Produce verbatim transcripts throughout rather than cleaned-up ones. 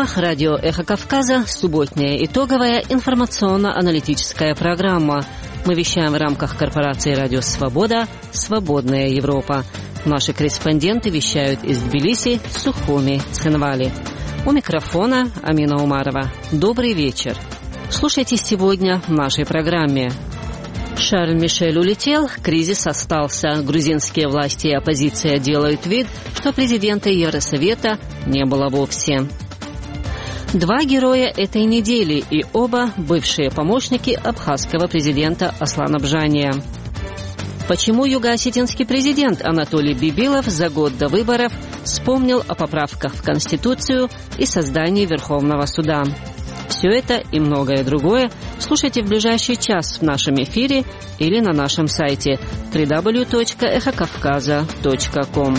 правах радио «Эхо Кавказа» субботняя итоговая информационно-аналитическая программа. Мы вещаем в рамках корпорации «Радио Свобода» «Свободная Европа». Наши корреспонденты вещают из Тбилиси, Сухуми, Цхинвали. У микрофона Амина Умарова. Добрый вечер. Слушайте сегодня в нашей программе. Шарль Мишель улетел, кризис остался. Грузинские власти и оппозиция делают вид, что президента Евросовета не было вовсе. Два героя этой недели, и оба бывшие помощники абхазского президента Аслана Бжания. Почему юго-осетинский президент Анатолий Бибилов за год до выборов вспомнил о поправках в Конституцию и создании Верховного суда? Все это и многое другое слушайте в ближайший час в нашем эфире или на нашем сайте дабл ю дабл ю дабл ю точка эхо кавказа точка ком.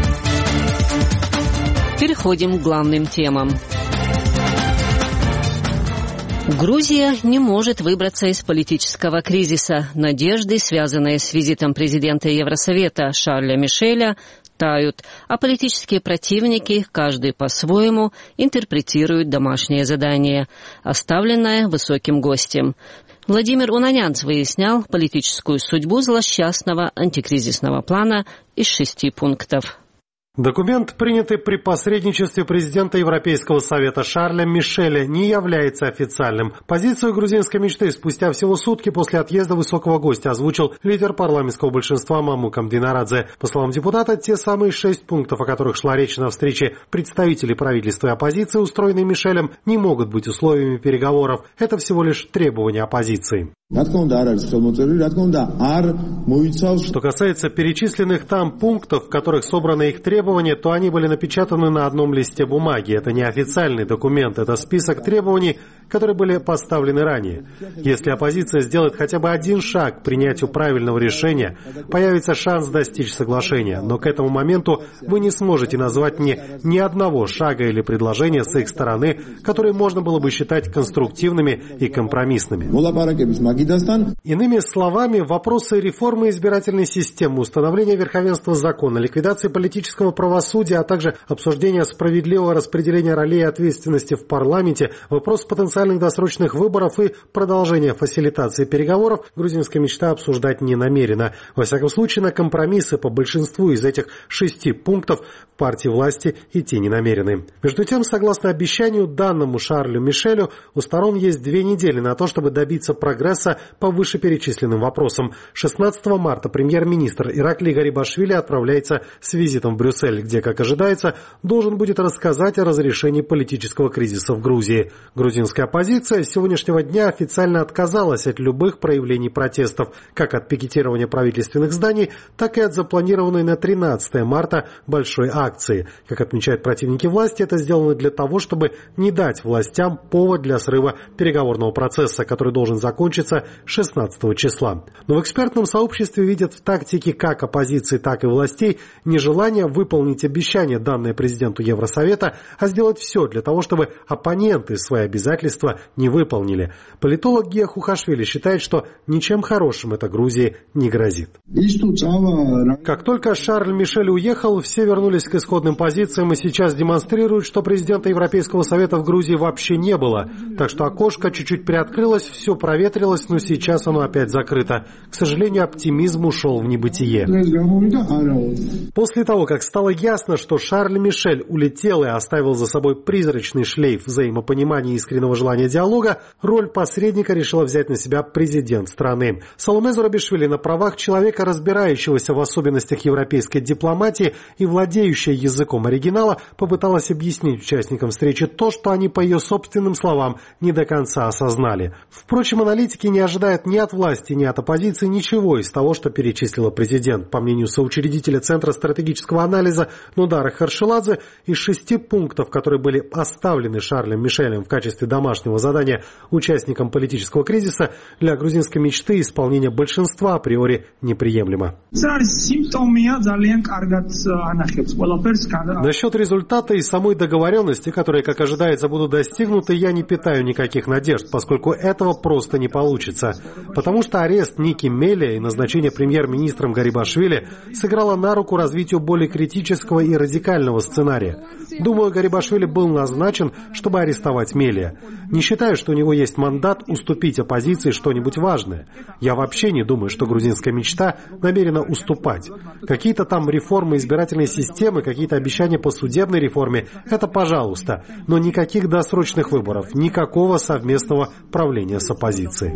Переходим к главным темам. Грузия не может выбраться из политического кризиса. Надежды, связанные с визитом президента Евросовета Шарля Мишеля, тают, а политические противники, каждый по-своему, интерпретируют домашнее задание, оставленное высоким гостем. Владимир Унанянц выяснял политическую судьбу злосчастного антикризисного плана из шести пунктов. Документ, принятый при посредничестве президента Европейского совета Шарля Мишеля, не является официальным. Позицию грузинской мечты спустя всего сутки после отъезда высокого гостя озвучил лидер парламентского большинства Мамукам Динарадзе. По словам депутата, те самые шесть пунктов, о которых шла речь на встрече представителей правительства и оппозиции, устроенной Мишелем, не могут быть условиями переговоров. Это всего лишь требования оппозиции. Что касается перечисленных там пунктов, в которых собраны их требования, то они были напечатаны на одном листе бумаги. Это не официальный документ, это список требований, которые были поставлены ранее. Если оппозиция сделает хотя бы один шаг к принятию правильного решения, появится шанс достичь соглашения. Но к этому моменту вы не сможете назвать мне ни одного шага или предложения с их стороны, которые можно было бы считать конструктивными и компромиссными. Иными словами, вопросы реформы избирательной системы, установления верховенства закона, ликвидации политического правосудия, а также обсуждения справедливого распределения ролей и ответственности в парламенте, вопрос потенциальных досрочных выборов и продолжения фасилитации переговоров грузинская мечта обсуждать не намерена. Во всяком случае, на компромиссы по большинству из этих шести пунктов партии власти идти не намерены. Между тем, согласно обещанию, данному Шарлю Мишелю, у сторон есть две недели на то, чтобы добиться прогресса по вышеперечисленным вопросам. шестнадцатого марта премьер-министр Ираклий Гарибашвили отправляется с визитом в Брюссель, где, как ожидается, должен будет рассказать о разрешении политического кризиса в Грузии. Грузинская оппозиция с сегодняшнего дня официально отказалась от любых проявлений протестов, как от пикетирования правительственных зданий, так и от запланированной на тринадцатое марта большой акции. Как отмечают противники власти, это сделано для того, чтобы не дать властям повод для срыва переговорного процесса, который должен закончиться шестнадцатого числа. Но в экспертном сообществе видят в тактике как оппозиции, так и властей нежелание выполнить обещание, данное президенту Евросовета, а сделать все для того, чтобы оппоненты свои обязательства не выполнили. Политолог Гия Хухашвили считает, что ничем хорошим это Грузии не грозит. Как только Шарль Мишель уехал, все вернулись к исходным позициям и сейчас демонстрируют, что президента Европейского совета в Грузии вообще не было. Так что окошко чуть-чуть приоткрылось, все проветрилось, но сейчас оно опять закрыто. К сожалению, оптимизм ушел в небытие. После того, как стало ясно, что Шарль Мишель улетел и оставил за собой призрачный шлейф взаимопонимания и искреннего желания диалога, роль посредника решила взять на себя президент страны. Саломе Зурабишвили на правах человека, разбирающегося в особенностях европейской дипломатии и владеющая языком оригинала, попыталась объяснить участникам встречи то, что они, по ее собственным словам, не до конца осознали. Впрочем, аналитики не ожидают ни от власти, ни от оппозиции ничего из того, что перечислила президент. По мнению соучредителя Центра стратегического анализа Нудара Харшеладзе, из шести пунктов, которые были оставлены Шарлем Мишелем в качестве домашнего задания участникам политического кризиса, для грузинской мечты исполнение большинства априори неприемлемо. Насчет результата и самой договоренности, которые, как ожидается, будут достигнуты, я не питаю никаких надежд, поскольку этого просто не получится. Потому что арест Ники Меля и назначение премьер-министром Гарибашвили сыграло на руку развитию более критического политического и радикального сценария. Думаю, Гарибашвили был назначен, чтобы арестовать Мелия. Не считаю, что у него есть мандат уступить оппозиции что-нибудь важное. Я вообще не думаю, что грузинская мечта намерена уступать. Какие-то там реформы избирательной системы, какие-то обещания по судебной реформе – это пожалуйста. Но никаких досрочных выборов, никакого совместного правления с оппозицией.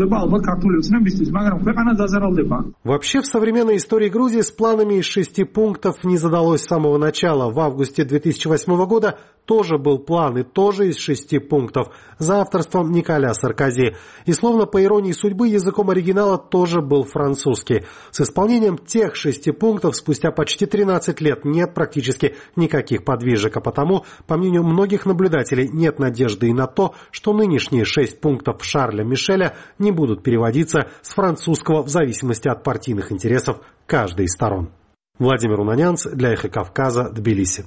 Вообще, в современной истории Грузии с планами из шести пунктов не задалось с самого начала. В августе две тысячи восьмого года тоже был план, и тоже из шести пунктов, за авторством Николя Саркози. И словно по иронии судьбы, языком оригинала тоже был французский. С исполнением тех шести пунктов спустя почти тринадцать лет нет практически никаких подвижек, а потому, по мнению многих наблюдателей, нет надежды и на то, что нынешние шесть пунктов Шарля Мишеля не будут переводиться с французского в зависимости от партийных интересов каждой из сторон. Владимир Унанянц для «Эхо Кавказа», Тбилиси.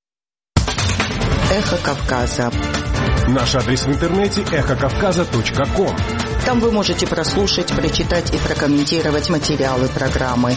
Эхо Кавказа. Наш адрес в интернете эхо кавказа точка ком. Там вы можете прослушать, прочитать и прокомментировать материалы программы.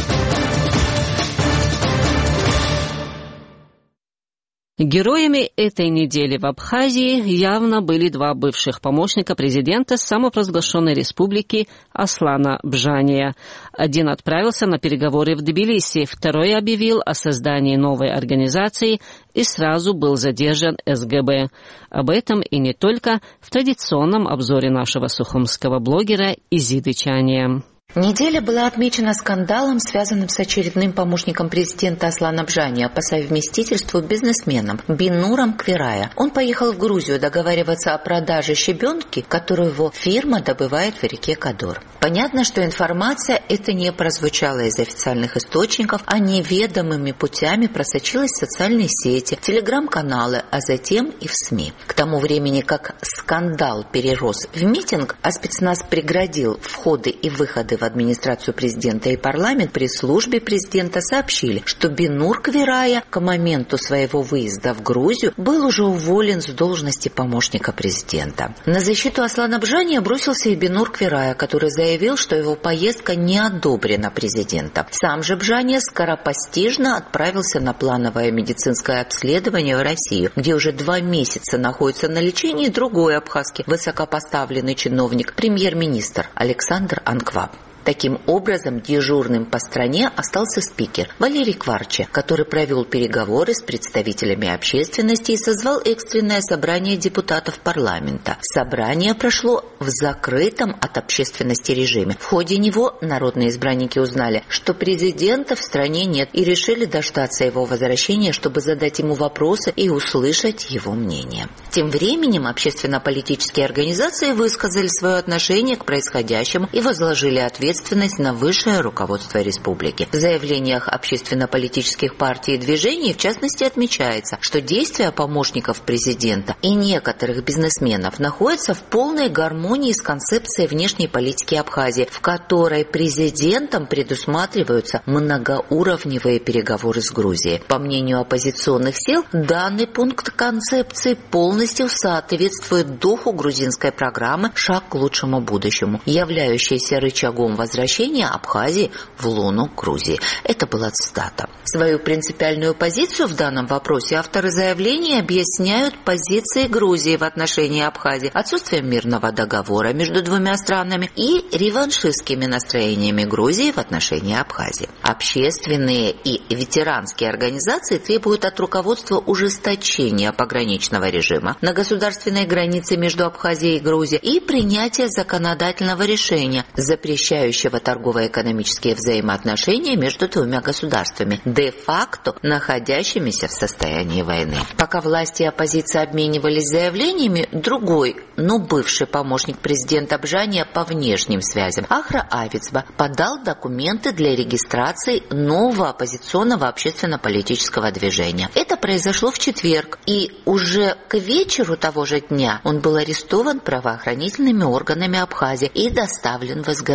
Героями этой недели в Абхазии явно были два бывших помощника президента самопровозглашенной республики Аслана Бжания. Один отправился на переговоры в Тбилиси, второй объявил о создании новой организации и сразу был задержан эс гэ бэ. Об этом и не только в традиционном обзоре нашего сухумского блогера Изиды Чания. Неделя была отмечена скандалом, связанным с очередным помощником президента Аслана Бжания по совместительству бизнесменом Бинуром Квирая. Он поехал в Грузию договариваться о продаже щебенки, которую его фирма добывает в реке Кадор. Понятно, что информация эта не прозвучала из официальных источников, а неведомыми путями просочилась в социальные сети, телеграм-каналы, а затем и в СМИ. К тому времени, как скандал перерос в митинг, а спецназ преградил входы и выходы в администрацию президента и парламент, при службе президента сообщили, что Бинур Квирая к моменту своего выезда в Грузию был уже уволен с должности помощника президента. На защиту Аслана Бжания бросился и Бинур Квирая, который заявил, что его поездка не одобрена президентом. Сам же Бжания скоропостижно отправился на плановое медицинское обследование в Россию, где уже два месяца находится на лечении другой абхазский высокопоставленный чиновник, премьер-министр Александр Анкваб. Таким образом, дежурным по стране остался спикер Валерий Кварча, который провел переговоры с представителями общественности и созвал экстренное собрание депутатов парламента. Собрание прошло в закрытом от общественности режиме. В ходе него народные избранники узнали, что президента в стране нет, и решили дождаться его возвращения, чтобы задать ему вопросы и услышать его мнение. Тем временем общественно-политические организации высказали свое отношение к происходящему и возложили ответственность на высшее руководство республики. В заявлениях общественно-политических партий и движений, в частности, отмечается, что действия помощников президента и некоторых бизнесменов находятся в полной гармонии с концепцией внешней политики Абхазии, в которой президентом предусматриваются многоуровневые переговоры с Грузией. По мнению оппозиционных сил, данный пункт концепции полностью соответствует духу грузинской программы «Шаг к лучшему будущему», являющейся рычагом возвращения Абхазии в лоно Грузии. Это была цитата. Свою принципиальную позицию в данном вопросе авторы заявления объясняют позицией Грузии в отношении Абхазии, отсутствием мирного договора между двумя странами и реваншистскими настроениями Грузии в отношении Абхазии. Общественные и ветеранские организации требуют от руководства ужесточения пограничного режима на государственной границе между Абхазией и Грузией и принятия законодательного решения, запрещающего торгово-экономические взаимоотношения между двумя государствами, де-факто находящимися в состоянии войны. Пока власти и оппозиция обменивались заявлениями, другой, но бывший помощник президента Бжания по внешним связям, Ахра Авицба, подал документы для регистрации нового оппозиционного общественно-политического движения. Это произошло в четверг, и уже к вечеру того же дня он был арестован правоохранительными органами Абхазии и доставлен в эс гэ бэ.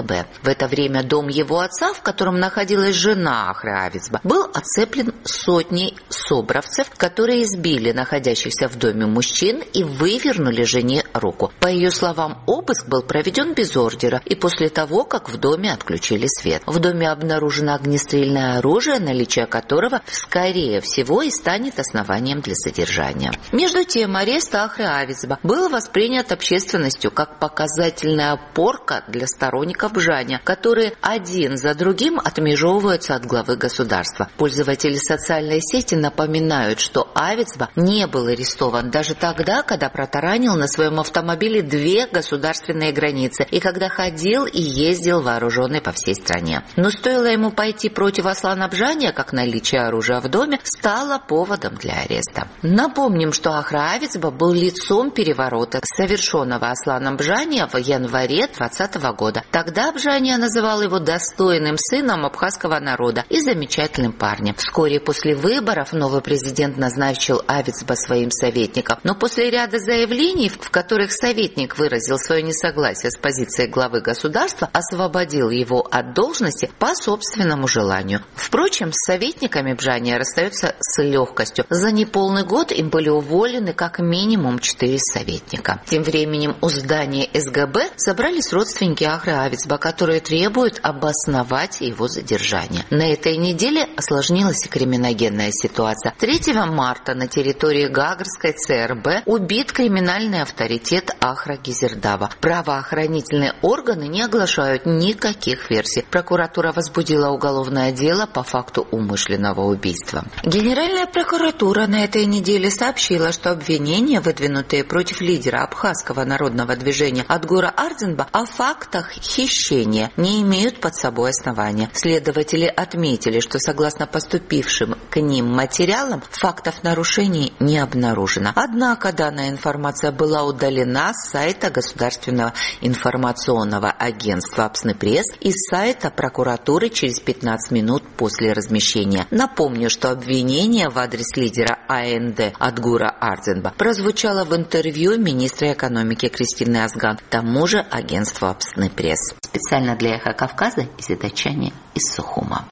В это время дом его отца, в котором находилась жена Ахры Авицба, был оцеплен сотней собравцев, которые избили находящихся в доме мужчин и вывернули жене руку. По ее словам, обыск был проведен без ордера и после того, как в доме отключили свет. В доме обнаружено огнестрельное оружие, наличие которого, скорее всего, и станет основанием для содержания. Между тем, арест Ахры Авицба был воспринят общественностью как показательная порка для сторонников Бжаня, которые один за другим отмежевываются от главы государства. Пользователи социальной сети напоминают, что Авицба не был арестован даже тогда, когда протаранил на своем автомобиле две государственные границы и когда ходил и ездил вооруженный по всей стране. Но стоило ему пойти против Аслана Бжания, как наличие оружия в доме стало поводом для ареста. Напомним, что Ахра Авицба был лицом переворота, совершенного Асланом Бжания в январе двадцатого года. Тогда Бжания называл его достойным сыном абхазского народа и замечательным парнем. Вскоре после выборов новый президент назначил Авицба своим советником, но после ряда заявлений, в которых советник выразил свое несогласие с позицией главы государства, освободил его от должности по собственному желанию. Впрочем, с советниками Бжания расстается с легкостью. За неполный год им были уволены как минимум четыре советника. Тем временем у здания эс гэ бэ собрались родственники Ахры Авицба, которые требуют обосновать его задержание. На этой неделе осложнилась и криминогенная ситуация. третьего марта на территории Гагарской цэ эр бэ убит криминальный авторитет Ахра Гизердава. Правоохранительные органы не оглашают никаких версий. Прокуратура возбудила уголовное дело по факту умышленного убийства. Генеральная прокуратура на этой неделе сообщила, что обвинения, выдвинутые против лидера абхазского народного движения Адгура Ардзинба, о фактах хищения не имеют под собой основания. Следователи отметили, что согласно поступившим к ним материалам, фактов нарушений не обнаружено. Однако данная информация была удалена с сайта Государственного информационного агентства «Апснепресс» и с сайта прокуратуры через пятнадцать минут после размещения. Напомню, что обвинение в адрес лидера а эн дэ Адгура Ардзинба прозвучало в интервью министра экономики Кристины Азган, тому же агентству «Апснепресс». Специально для «Эхо Кавказа» из Дачани из Сухума.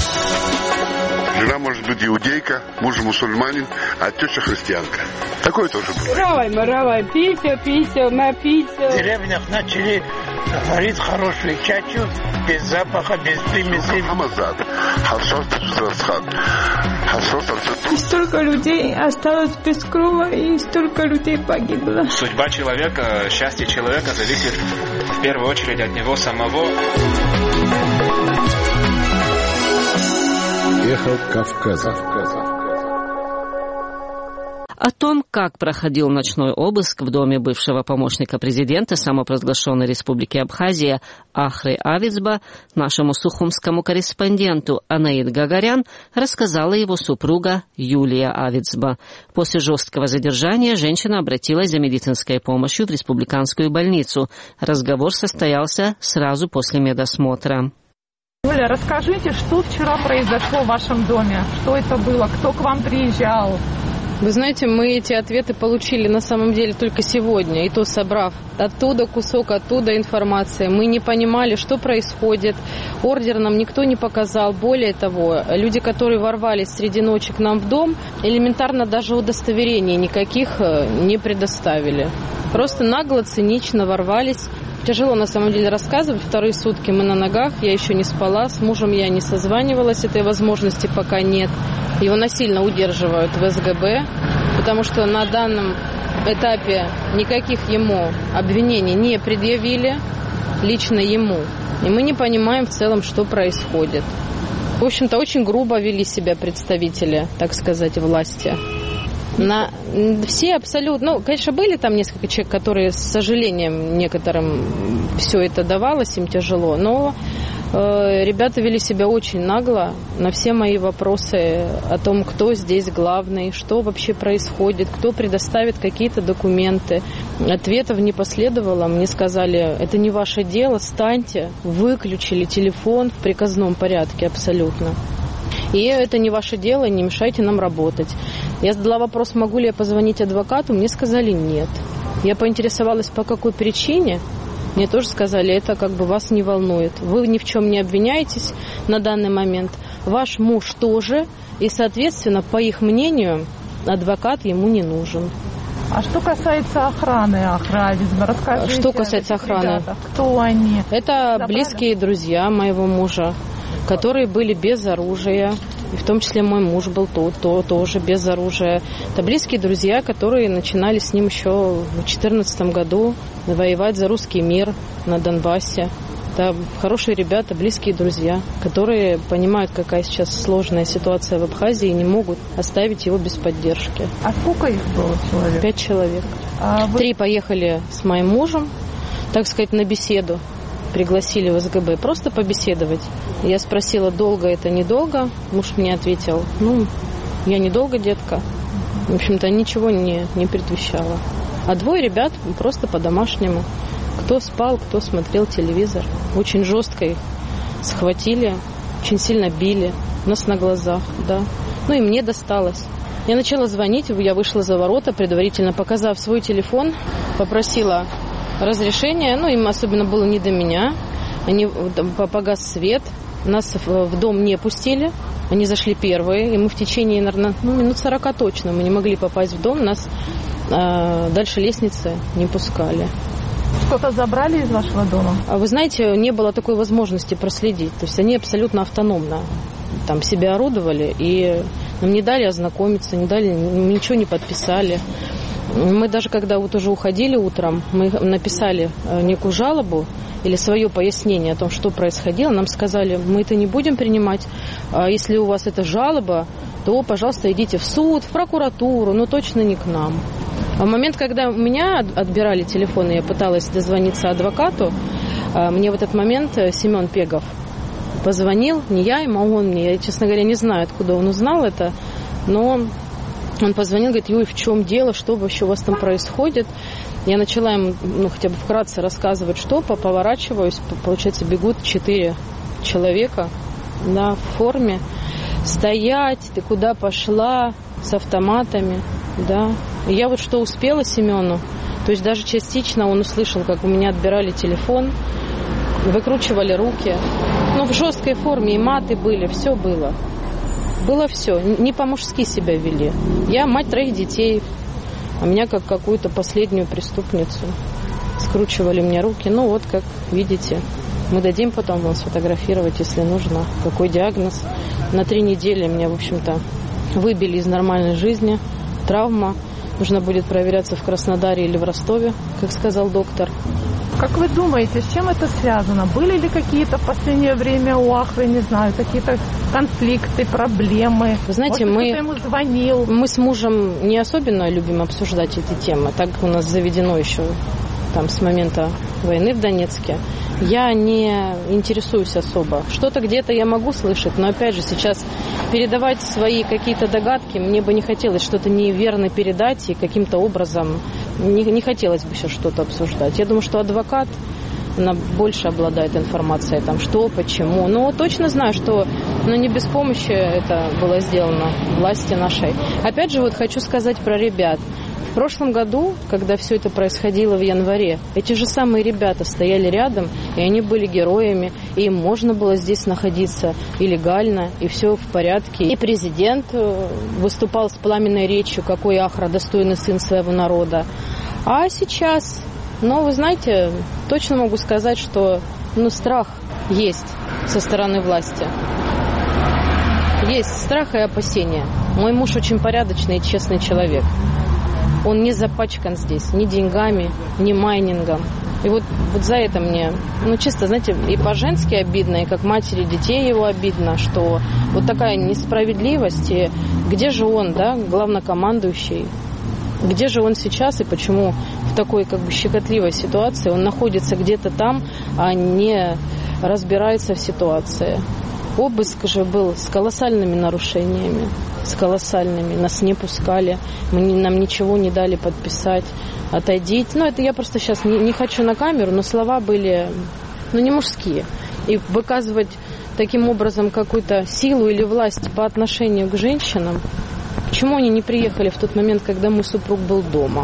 Жена может быть иудейка, муж мусульманин, а теща христианка. Такое тоже бывает. Равай, маравай, пися, пися, напися. В деревнях начали варить хорошую чачу, без запаха, без примеси. Хамазад, харшот, засхат, харшот, и столько людей осталось без крова, и столько людей погибло. Судьба человека, счастье человека зависит в первую очередь от него самого. Эхо Кавказа. О том, как проходил ночной обыск в доме бывшего помощника президента самопровозглашенной республики Абхазия Ахры Авицба, нашему сухумскому корреспонденту Анаид Гагарян рассказала его супруга Юлия Авицба. После жесткого задержания женщина обратилась за медицинской помощью в республиканскую больницу. Разговор состоялся сразу после медосмотра. Юля, расскажите, что вчера произошло в вашем доме? Что это было? Кто к вам приезжал? Вы знаете, мы эти ответы получили на самом деле только сегодня, и то собрав оттуда кусок, оттуда информация. Мы не понимали, что происходит. Ордер нам никто не показал. Более того, люди, которые ворвались среди ночи к нам в дом, элементарно даже удостоверений никаких не предоставили. Просто нагло, цинично ворвались. Тяжело на самом деле рассказывать. Вторые сутки мы на ногах, я еще не спала, с мужем я не созванивалась, этой возможности пока нет. Его насильно удерживают в эс гэ бэ, потому что на данном этапе никаких ему обвинений не предъявили, лично ему. И мы не понимаем в целом, что происходит. В общем-то, очень грубо вели себя представители, так сказать, власти. На все абсолютно, ну, конечно, были там несколько человек, которые, с сожалением, некоторым все это давалось, им тяжело, но э, ребята вели себя очень нагло. На все мои вопросы о том, кто здесь главный, что вообще происходит, кто предоставит какие-то документы, ответов не последовало. Мне сказали, это не ваше дело, встаньте, выключили телефон в приказном порядке абсолютно. И это не ваше дело, не мешайте нам работать. Я задала вопрос, могу ли я позвонить адвокату, мне сказали нет. Я поинтересовалась, по какой причине. Мне тоже сказали, это как бы вас не волнует. Вы ни в чем не обвиняетесь на данный момент. Ваш муж тоже. И, соответственно, по их мнению, адвокат ему не нужен. А что касается охраны Ахравизма, расскажите. Что касается охраны? Ребята, кто они? Это Забрали? Близкие друзья моего мужа, которые были без оружия. И в том числе мой муж был то, то, тоже без оружия. Это близкие друзья, которые начинали с ним еще в две тысячи четырнадцатом году воевать за русский мир на Донбассе. Это хорошие ребята, близкие друзья, которые понимают, какая сейчас сложная ситуация в Абхазии и не могут оставить его без поддержки. А сколько их было человек? Пять человек. А вы... Три поехали с моим мужем, так сказать, на беседу. Пригласили в СГБ просто побеседовать. Я спросила, долго это, недолго. Муж мне ответил, ну, я недолго, детка. В общем-то, ничего не, не предвещало. А двое ребят просто по-домашнему. Кто спал, кто смотрел телевизор. Очень жестко их схватили, очень сильно били. У нас на глазах, да. Ну и мне досталось. Я начала звонить, я вышла за ворота, предварительно показав свой телефон, попросила разрешения, ну, им особенно было не до меня. Они погас свет, нас в дом не пустили, они зашли первые, и мы в течение, наверное, ну, минут сорока точно мы не могли попасть в дом, нас э, дальше лестницы не пускали. Что-то забрали из вашего дома? А вы знаете, не было такой возможности проследить, то есть они абсолютно автономно там себя орудовали, и нам не дали ознакомиться, не дали, ничего не подписали. Мы даже когда вот уже уходили утром, мы написали некую жалобу или свое пояснение о том, что происходило. Нам сказали, мы это не будем принимать. Если у вас это жалоба, то, пожалуйста, идите в суд, в прокуратуру, но точно не к нам. А в момент, когда у меня отбирали телефон, и я пыталась дозвониться адвокату, мне в этот момент Семен Пегов позвонил, не я ему, а он мне. Я, честно говоря, не знаю, откуда он узнал это, но... Он позвонил, говорит, Юй, в чем дело, что вообще у вас там происходит? Я начала ему, ну, хотя бы вкратце рассказывать, что, поворачиваюсь, получается, бегут четыре человека, да, в форме. Стоять, ты куда пошла, с автоматами, да. И я вот что успела Семену, то есть даже частично он услышал, как у меня отбирали телефон, выкручивали руки. Ну, в жесткой форме, и маты были, все было. Было все. Не по-мужски себя вели. Я мать троих детей, а меня как какую-то последнюю преступницу. Скручивали мне руки. Ну вот, как видите, мы дадим потом вам сфотографировать, если нужно, какой диагноз. На три недели меня, в общем-то, выбили из нормальной жизни. Травма. Нужно будет проверяться в Краснодаре или в Ростове, как сказал доктор. Как вы думаете, с чем это связано? Были ли какие-то в последнее время у Ахры, не знаю, какие-то конфликты, проблемы? Вы знаете, Может, мы, кто-то ему звонил? Мы с мужем не особенно любим обсуждать эти темы, так как у нас заведено еще там, с момента войны в Донецке. Я не интересуюсь особо. Что-то где-то я могу слышать, но опять же сейчас передавать свои какие-то догадки мне бы не хотелось что-то неверно передать и каким-то образом не, не хотелось бы сейчас что-то обсуждать. Я думаю, что адвокат, она больше обладает информацией, там, что, почему. Но точно знаю, что ну, не без помощи это было сделано власти нашей. Опять же, вот хочу сказать про ребят. В прошлом году, когда все это происходило в январе, эти же самые ребята стояли рядом, и они были героями, и им можно было здесь находиться и легально, и все в порядке. И президент выступал с пламенной речью, какой Ахра достойный сын своего народа. А сейчас, ну, вы знаете, точно могу сказать, что ну, страх есть со стороны власти. Есть страх и опасения. Мой муж очень порядочный и честный человек. Он не запачкан здесь ни деньгами, ни майнингом. И вот, вот за это мне, ну, чисто, знаете, и по-женски обидно, и как матери детей его обидно, что вот такая несправедливость. И где же он, да, главнокомандующий? Где же он сейчас и почему в такой как бы щекотливой ситуации он находится где-то там, а не разбирается в ситуации? Обыск же был с колоссальными нарушениями, с колоссальными. Нас не пускали, мы, нам ничего не дали подписать, отойдите. Ну, это я просто сейчас не, не хочу на камеру, но слова были, ну, не мужские. И выказывать таким образом какую-то силу или власть по отношению к женщинам. Почему они не приехали в тот момент, когда мой супруг был дома?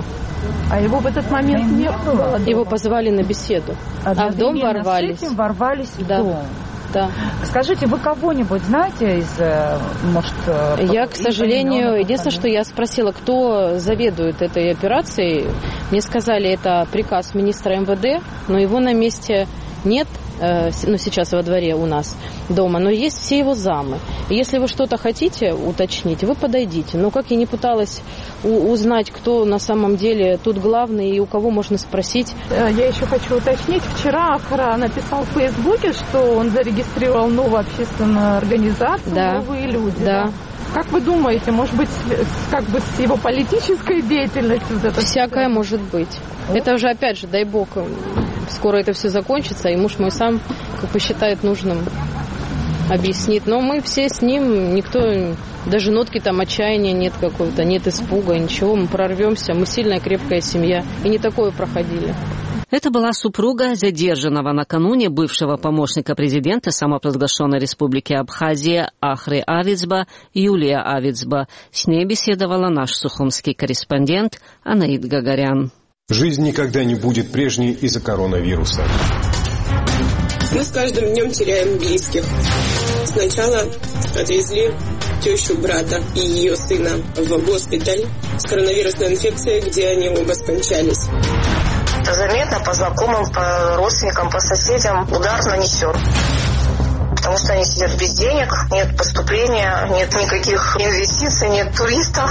А его в этот момент не было? Его позвали на беседу, а в дом ворвались. С этим ворвались в да. дом. Да. Скажите, вы кого-нибудь знаете из, может... Я, к сожалению, единственное, что я спросила, кто заведует этой операцией. Мне сказали, это приказ министра эм вэ дэ, но его на месте нет, ну, сейчас во дворе у нас дома, но есть все его замы. И если вы что-то хотите уточнить, вы подойдите. Но как я не пыталась у- узнать, кто на самом деле тут главный и у кого можно спросить. Я еще хочу уточнить. Вчера Ахра написал в Фейсбуке, что он зарегистрировал новую общественную организацию, да. «Новые люди». Да. Да? Как вы думаете, может быть, как бы с его политической деятельностью? Вот это всякое все? Может быть. О? Это уже, опять же, дай бог, скоро это все закончится, и муж мой сам как посчитает нужным объяснит. Но мы все с ним, никто, даже нотки там отчаяния нет какого-то, нет испуга, ничего, мы прорвемся, мы сильная, крепкая семья, и не такое проходили. Это была супруга задержанного накануне бывшего помощника президента самопровозглашенной республики Абхазия Ахры Авицба Юлия Авицба. С ней беседовала наш сухумский корреспондент Анаид Гагарян. Жизнь никогда не будет прежней из-за коронавируса. Мы с каждым днем теряем близких. Сначала отвезли тещу брата и ее сына в госпиталь с коронавирусной инфекцией, где они оба скончались. Заметно по знакомым, по родственникам, по соседям удар нанесен. Потому что они сидят без денег, нет поступления, нет никаких инвестиций, нет туристов.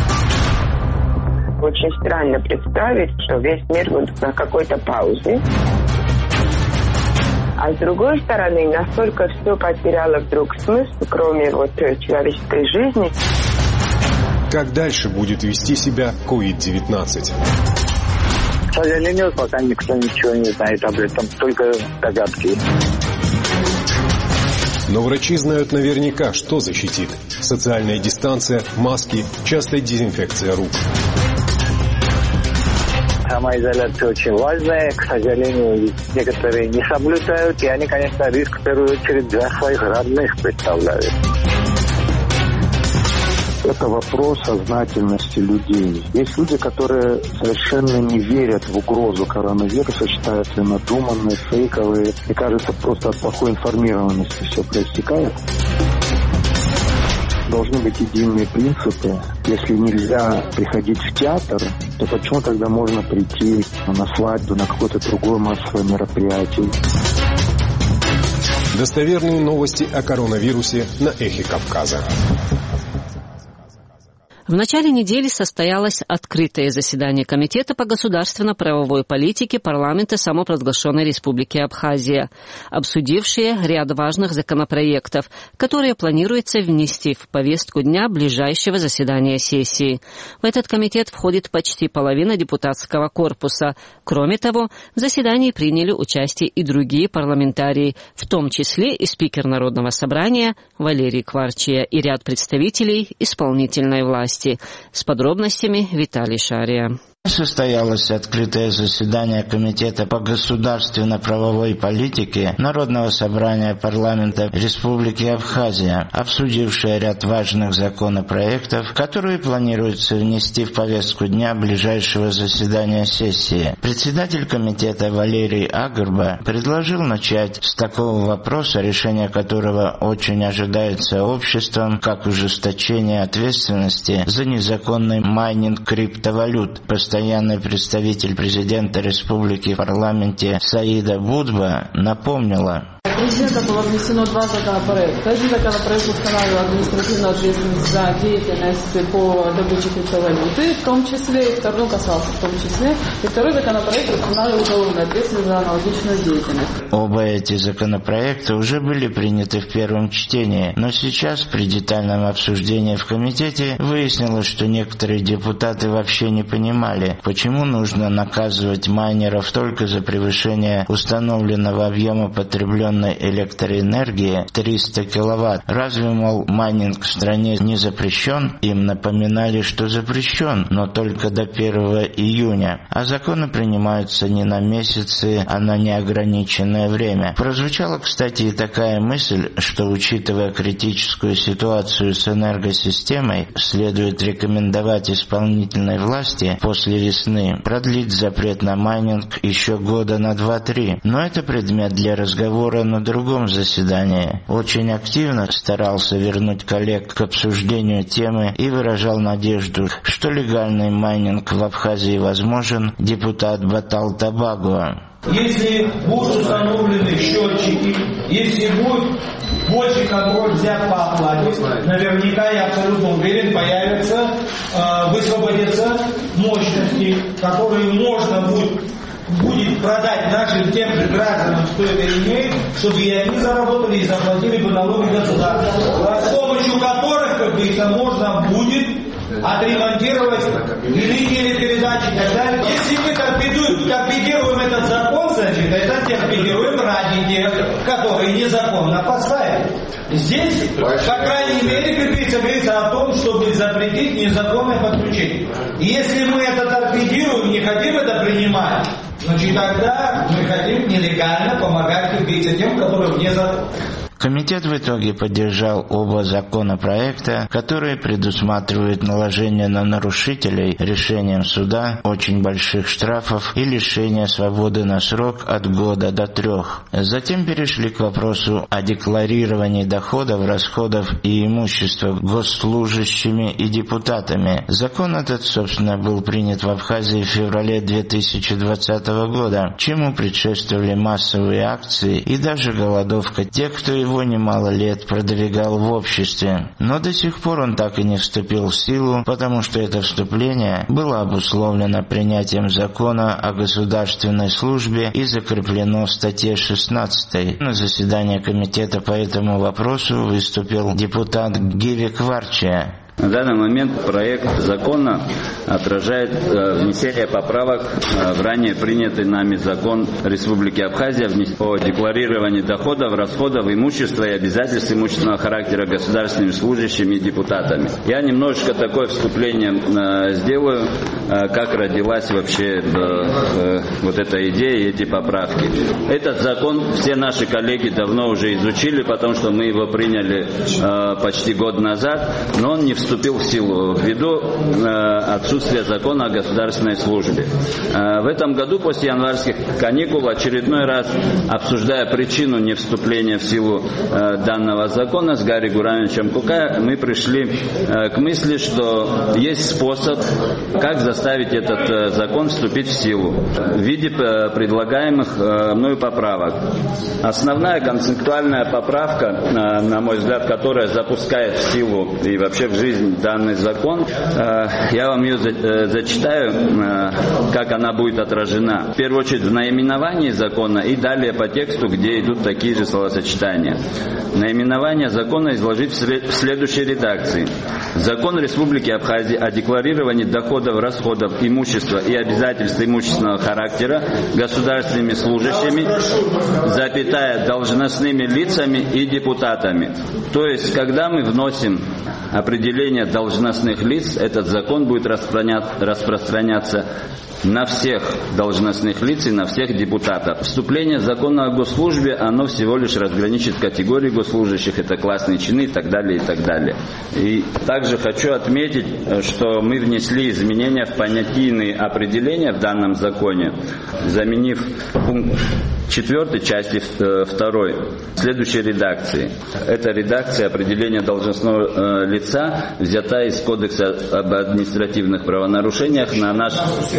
Очень странно представить, что весь мир будет на какой-то паузе. А с другой стороны, настолько все потеряло вдруг смысл, кроме вот человеческой жизни. Как дальше будет вести себя ковид девятнадцать? К сожалению, пока никто ничего не знает об этом, только догадки. Но врачи знают наверняка, что защитит. Социальная дистанция, маски, частая дезинфекция рук. Самоизоляция очень важная. К сожалению, некоторые не соблюдают. И они, конечно, риск в первую очередь для своих родных представляют. Это вопрос сознательности людей. Есть люди, которые совершенно не верят в угрозу коронавируса, считают ее надуманной, фейковой. И кажется, просто от плохой информированности все проистекает. Должны быть единые принципы. Если нельзя приходить в театр, то почему тогда можно прийти на свадьбу, на какое-то другое массовое мероприятие? Достоверные новости о коронавирусе на Эхе Кавказа. В начале недели состоялось открытое заседание Комитета по государственно-правовой политике парламента самопровозглашенной Республики Абхазия, обсудившие ряд важных законопроектов, которые планируется внести в повестку дня ближайшего заседания сессии. В этот комитет входит почти половина депутатского корпуса. Кроме того, в заседании приняли участие и другие парламентарии, в том числе и спикер Народного собрания Валерий Кварчия и ряд представителей исполнительной власти. С подробностями Виталий Шария. Состоялось открытое заседание Комитета по государственно-правовой политике Народного собрания парламента Республики Абхазия, обсудившее ряд важных законопроектов, которые планируется внести в повестку дня ближайшего заседания сессии. Председатель комитета Валерий Агырба предложил начать с такого вопроса, решение которого очень ожидается обществом, как ужесточение ответственности за незаконный майнинг криптовалют. Постоянный представитель президента республики в парламенте Саида Будба напомнила. Президентом было внесено два законопроекта. Один законопроект устанавливал административную ответственность за деятельность по добыче криптовалюты, в том числе, и второй касался в том числе, и второй законопроект устанавливал уголовную ответственность за аналогичную деятельность. Оба эти законопроекта уже были приняты в первом чтении, но сейчас при детальном обсуждении в комитете выяснилось, что некоторые депутаты вообще не понимали, почему нужно наказывать майнеров только за превышение установленного объема потребленной генерационной электроэнергии триста киловатт. Разве, мол, майнинг в стране не запрещен? Им напоминали, что запрещен, но только до первого июня. А законы принимаются не на месяцы, а на неограниченное время. Прозвучала, кстати, и такая мысль, что, учитывая критическую ситуацию с энергосистемой, следует рекомендовать исполнительной власти после весны продлить запрет на майнинг еще года на два-три. Но это предмет для разговора на другом заседании. Очень активно старался вернуть коллег к обсуждению темы и выражал надежду, что легальный майнинг в Абхазии возможен депутат Батал-Табагуа. Если будут установлены счетчики, если будет больше контроль взят по оплате, наверняка, я абсолютно уверен, появятся, э, высвободятся мощности, которые можно будет, будет продать нашим тем же гражданам, кто это имеет, чтобы и они заработали и заплатили бы налоги государства, с помощью которых, как говорится, можно будет отремонтировать и линии передачи и так далее. Если мы торпедуем, торпедируем этот закон, значит, это торпедируем ради тех, которые незаконно поставили. Здесь, по крайней мере, как говорится, говорится о том, чтобы запретить незаконное подключение. И если мы это торпедируем, не хотим это принимать, значит, тогда мы хотим нелегально помогать, как говорится, тем, которые вне закона. Комитет в итоге поддержал оба законопроекта, которые предусматривают наложение на нарушителей решением суда очень больших штрафов и лишение свободы на срок от года до трех. Затем перешли к вопросу о декларировании доходов, расходов и имущества госслужащими и депутатами. Закон этот, собственно, был принят в Абхазии в феврале две тысячи двадцатого года, чему предшествовали массовые акции и даже голодовка тех, кто его немало лет продвигал в обществе. Но до сих пор он так и не вступил в силу, потому что это вступление было обусловлено принятием закона о государственной службе и закреплено в статье шестнадцатой. На заседании комитета по этому вопросу выступил депутат Гиви Кварчия. На данный момент проект закона отражает э, внесение поправок э, в ранее принятый нами закон Республики Абхазия о декларировании доходов, расходов, имущества и обязательств имущественного характера государственными служащими и депутатами. Я немножечко такое вступление э, сделаю, э, как родилась вообще э, э, вот эта идея и эти поправки. Этот закон все наши коллеги давно уже изучили, потому что мы его приняли э, почти год назад, но он не вступил в силу ввиду э, отсутствия закона о государственной службе. Э, в этом году после январских каникул, очередной раз обсуждая причину не вступления в силу э, данного закона с Гарри Гурамовичем Кукай, мы пришли э, к мысли, что есть способ, как заставить этот э, закон вступить в силу в виде э, предлагаемых э, мною поправок. Основная концептуальная поправка, э, на мой взгляд, которая запускает в силу и вообще в жизнь данный закон, я вам ее зачитаю, как она будет отражена. В первую очередь в наименовании закона и далее по тексту, где идут такие же словосочетания. Наименование закона изложить в следующей редакции. Закон Республики Абхазия о декларировании доходов, расходов, имущества и обязательств имущественного характера государственными служащими, запятая, должностными лицами и депутатами. То есть, когда мы вносим определение должностных лиц, этот закон будет распространяться на всех должностных лиц и на всех депутатов. Вступление закона о госслужбе, оно всего лишь разграничит категории госслужащих, это классные чины и так далее, и так далее. И также хочу отметить, что мы внесли изменения в понятийные определения в данном законе, заменив пункт четвертой части второй в следующей редакции. Эта редакция определения должностного лица взята из Кодекса об административных правонарушениях. На наш,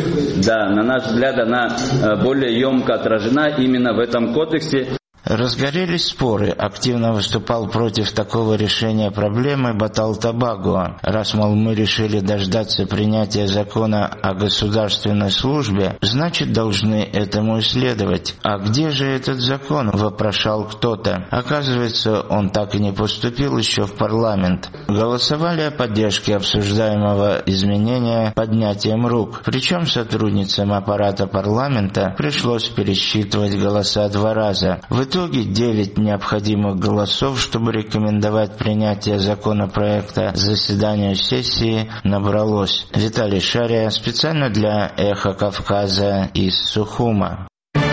да, на наш взгляд, она более емко отражена именно в этом кодексе. Разгорелись споры. Активно выступал против такого решения проблемы Батал-Табагуа. Раз, мол, мы решили дождаться принятия закона о государственной службе, значит, должны этому исследовать. А где же этот закон? Вопрошал кто-то. Оказывается, он так и не поступил еще в парламент. Голосовали о поддержке обсуждаемого изменения поднятием рук. Причем сотрудницам аппарата парламента пришлось пересчитывать голоса два раза. В итоге итоге девять необходимых голосов, чтобы рекомендовать принятие законопроекта заседанию сессии, набралось. Виталий Шария специально для «Эхо Кавказа» из Сухума.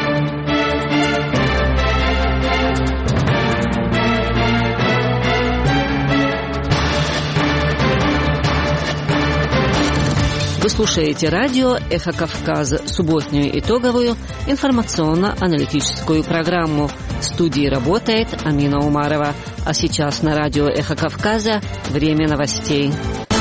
Вы слушаете радио «Эхо Кавказа», субботнюю итоговую информационно-аналитическую программу. В студии работает Амина Умарова. А сейчас на радио «Эхо Кавказа» время новостей.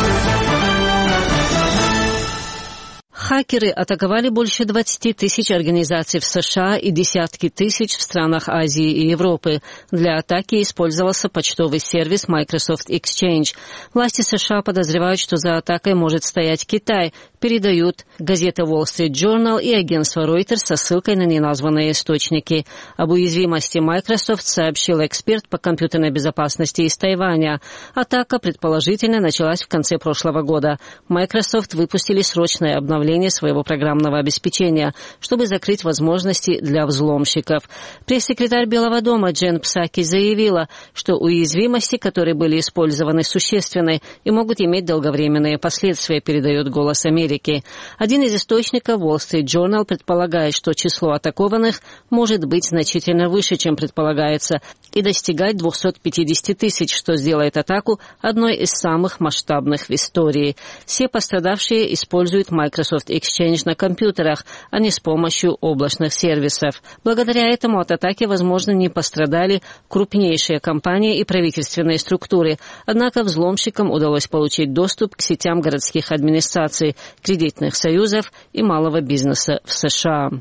Хакеры атаковали больше двадцати тысяч организаций в США и десятки тысяч в странах Азии и Европы. Для атаки использовался почтовый сервис Microsoft Exchange. Власти США подозревают, что за атакой может стоять Китай, передают газета Wall Street Journal и агентство Reuters со ссылкой на неназванные источники. Об уязвимости Microsoft сообщил эксперт по компьютерной безопасности из Тайваня. Атака, предположительно, началась в конце прошлого года. Microsoft выпустили срочное обновление своего программного обеспечения, чтобы закрыть возможности для взломщиков. Пресс-секретарь Белого дома Джен Псаки заявила, что уязвимости, которые были использованы, существенны и могут иметь долговременные последствия, передает «Голос Америки». Один из источников Wall Street Journal предполагает, что число атакованных может быть значительно выше, чем предполагается, и достигать двухсот пятидесяти тысяч, что сделает атаку одной из самых масштабных в истории. Все пострадавшие используют Microsoft Exchange на компьютерах, а не с помощью облачных сервисов. Благодаря этому от атаки, возможно, не пострадали крупнейшие компании и правительственные структуры. Однако взломщикам удалось получить доступ к сетям городских администраций, кредитных союзов и малого бизнеса в США.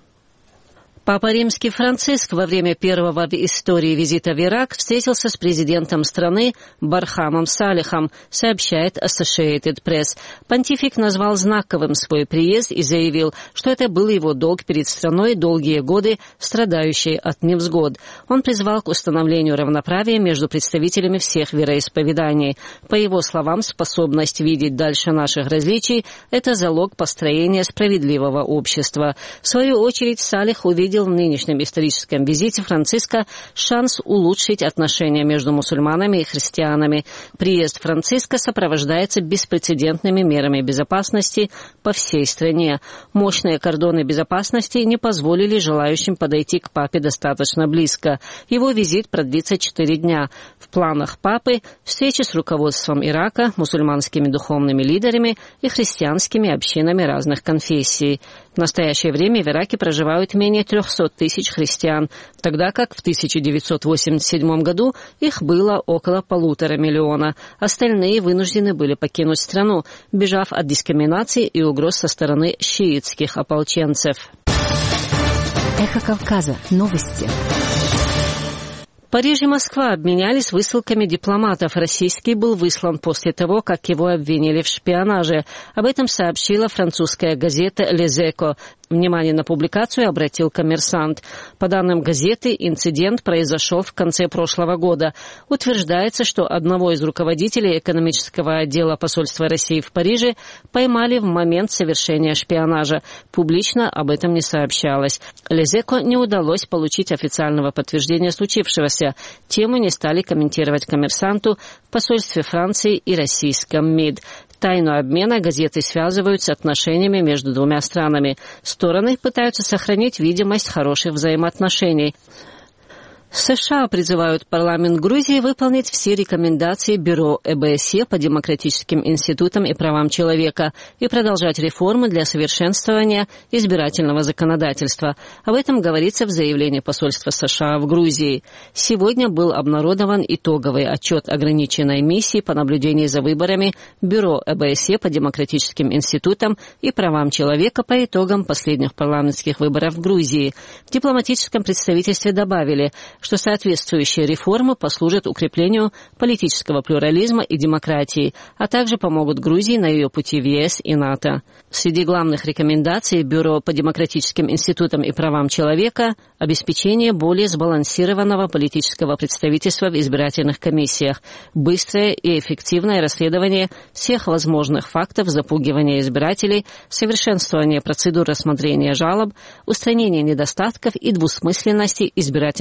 Папа Римский Франциск во время первого в истории визита в Ирак встретился с президентом страны Бархамом Салихом, сообщает Associated Press. Понтифик назвал знаковым свой приезд и заявил, что это был его долг перед страной, долгие годы страдающей от невзгод. Он призвал к установлению равноправия между представителями всех вероисповеданий. По его словам, способность видеть дальше наших различий – это залог построения справедливого общества. В свою очередь, Салих увидел в нынешнем историческом визите Франциска шанс улучшить отношения между мусульманами и христианами. Приезд Франциска сопровождается беспрецедентными мерами безопасности по всей стране. Мощные кордоны безопасности не позволили желающим подойти к папе достаточно близко. Его визит продлится четыре дня. В планах папы встречи с руководством Ирака, мусульманскими духовными лидерами и христианскими общинами разных конфессий. В настоящее время в Ираке проживают менее трехсот тысяч христиан, тогда как в тысяча девятьсот восемьдесят седьмом году их было около полутора миллиона. Остальные вынуждены были покинуть страну, бежав от дискриминации и угроз со стороны шиитских ополченцев. Эхо Кавказа. Новости. Париж и Москва обменялись высылками дипломатов. Российский был выслан после того, как его обвинили в шпионаже. Об этом сообщила французская газета «Les Echos». Внимание на публикацию обратил «Коммерсант». По данным газеты, инцидент произошел в конце прошлого года. Утверждается, что одного из руководителей экономического отдела посольства России в Париже поймали в момент совершения шпионажа. Публично об этом не сообщалось. «Les Echos» не удалось получить официального подтверждения случившегося. Тему не стали комментировать «Коммерсанту» в посольстве Франции и российском МИД. Тайну обмена газеты связывают с отношениями между двумя странами. Стороны пытаются сохранить видимость хороших взаимоотношений. США призывают парламент Грузии выполнить все рекомендации Бюро ОБСЕ по демократическим институтам и правам человека и продолжать реформы для совершенствования избирательного законодательства. Об этом говорится в заявлении посольства США в Грузии. Сегодня был обнародован итоговый отчет ограниченной миссии по наблюдению за выборами Бюро ОБСЕ по демократическим институтам и правам человека по итогам последних парламентских выборов в Грузии. В дипломатическом представительстве добавили, что соответствующие реформы послужат укреплению политического плюрализма и демократии, а также помогут Грузии на ее пути в ЕС и НАТО. Среди главных рекомендаций Бюро по демократическим институтам и правам человека – обеспечение более сбалансированного политического представительства в избирательных комиссиях, быстрое и эффективное расследование всех возможных фактов запугивания избирателей, совершенствование процедур рассмотрения жалоб, устранение недостатков и двусмысленности избирательного законодательства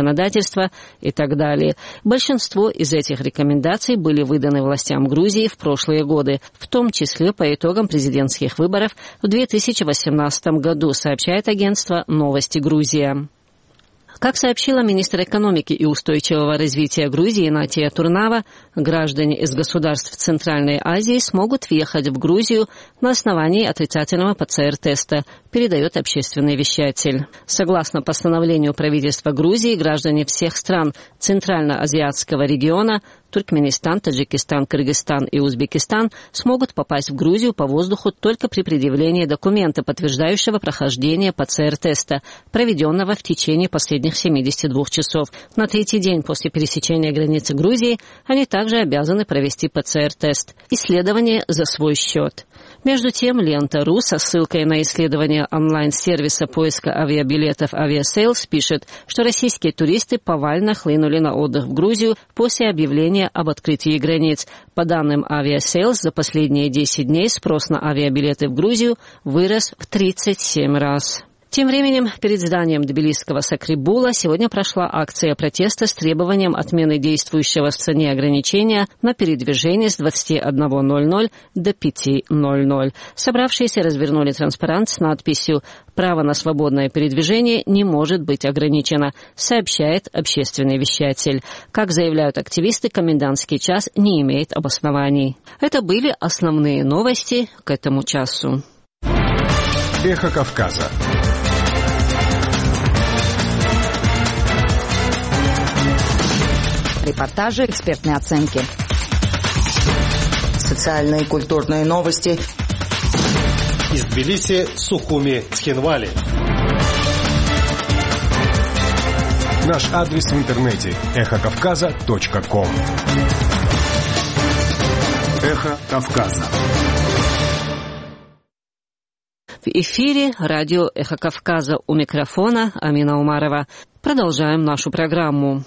законодательства и так далее. Большинство из этих рекомендаций были выданы властям Грузии в прошлые годы, в том числе по итогам президентских выборов в две тысячи восемнадцатом году, сообщает агентство «Новости Грузия». Как сообщила министр экономики и устойчивого развития Грузии Натия Турнава, граждане из государств Центральной Азии смогут въехать в Грузию на основании отрицательного ПЦР-теста, передает общественный вещатель. Согласно постановлению правительства Грузии, граждане всех стран Центрально-Азиатского региона Туркменистан, Таджикистан, Кыргызстан и Узбекистан смогут попасть в Грузию по воздуху только при предъявлении документа, подтверждающего прохождение ПЦР-теста, проведенного в течение последних семидесяти двух часов. На третий день после пересечения границы Грузии они также обязаны провести ПЦР-тест. Исследование за свой счет. Между тем, Лента.ру со ссылкой на исследование онлайн-сервиса поиска авиабилетов «Авиасейлс» пишет, что российские туристы повально хлынули на отдых в Грузию после объявления об открытии границ. По данным «Авиасейлс», за последние десять дней спрос на авиабилеты в Грузию вырос в тридцать семь раз. Тем временем перед зданием Тбилисского Сакрибула сегодня прошла акция протеста с требованием отмены действующего в стране ограничения на передвижение с двадцати одного ноль-ноль до пяти ноль-ноль. Собравшиеся развернули транспарант с надписью «Право на свободное передвижение не может быть ограничено», сообщает общественный вещатель. Как заявляют активисты, комендантский час не имеет обоснований. Это были основные новости к этому часу. Эхо Кавказа. Репортажи, экспертные оценки. Социальные и культурные новости. Из Тбилиси, Сухуми, Цхинвали. Наш адрес в интернете эхо кавказа точка ком. Эхо Кавказа. В эфире радио «Эхо Кавказа», у микрофона Амина Умарова. Продолжаем нашу программу.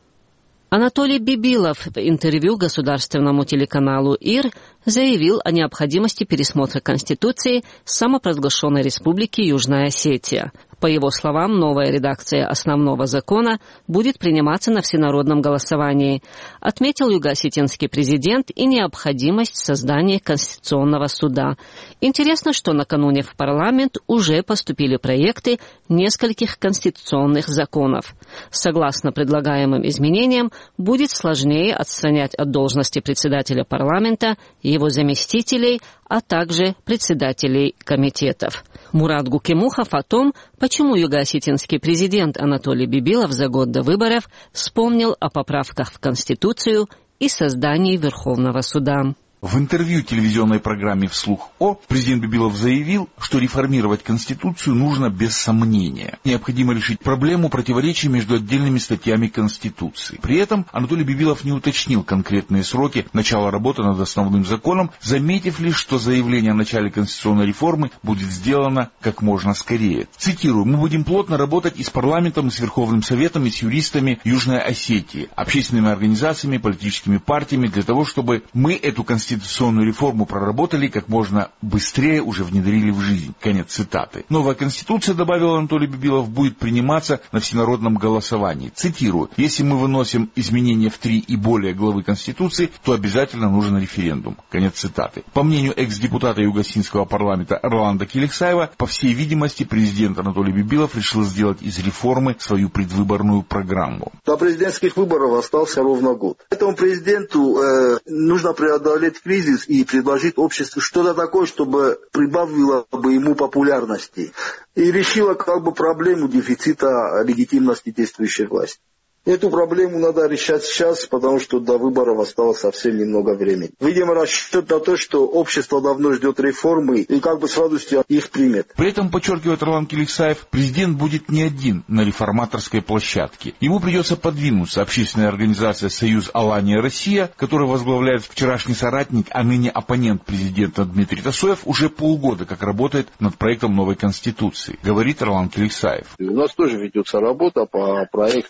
Анатолий Бибилов в интервью государственному телеканалу ИР заявил о необходимости пересмотра Конституции самопровозглашенной Республики Южная Осетия. По его словам, новая редакция основного закона будет приниматься на всенародном голосовании. Отметил юго-осетинский президент и необходимость создания Конституционного суда. Интересно, что накануне в парламент уже поступили проекты нескольких конституционных законов. Согласно предлагаемым изменениям, будет сложнее отстранять от должности председателя парламента, его заместителей, а также председателей комитетов. Мурат Гукимухов о том, почему юго-осетинский президент Анатолий Бибилов за год до выборов вспомнил о поправках в Конституцию и создании Верховного суда. В интервью телевизионной программе «Вслух О» президент Бибилов заявил, что реформировать Конституцию нужно без сомнения. Необходимо решить проблему противоречий между отдельными статьями Конституции. При этом Анатолий Бибилов не уточнил конкретные сроки начала работы над основным законом, заметив лишь, что заявление о начале конституционной реформы будет сделано как можно скорее. Цитирую: «Мы будем плотно работать и с парламентом, и с Верховным Советом, и с юристами Южной Осетии, общественными организациями, политическими партиями, для того, чтобы мы эту конституцию Конституционную реформу проработали как можно быстрее, уже внедрили в жизнь». Конец цитаты. Новая Конституция, добавил Анатолий Бибилов, будет приниматься на всенародном голосовании. Цитирую: «Если мы выносим изменения в три и более главы Конституции, то обязательно нужен референдум». Конец цитаты. По мнению экс-депутата Юго-Осетинского парламента Роланда Келексаева, по всей видимости, президент Анатолий Бибилов решил сделать из реформы свою предвыборную программу. До президентских выборов остался ровно год. Этому президенту э, нужно преодолеть кризис и предложить обществу что-то такое, чтобы прибавило бы ему популярности и решило как бы проблему дефицита легитимности действующей власти. Эту проблему надо решать сейчас, потому что до выборов осталось совсем немного времени. Видимо, расчет на то, что общество давно ждет реформы и как бы с радостью их примет. При этом, подчеркивает Роланд Келексаев, президент будет не один на реформаторской площадке. Ему придется подвинуться. Общественная организация «Союз Алания Россия», которую возглавляет вчерашний соратник, а ныне оппонент президента Дмитрий Тасоев, уже полгода как работает над проектом новой Конституции, говорит Роланд Келексаев. У нас тоже ведется работа по проекту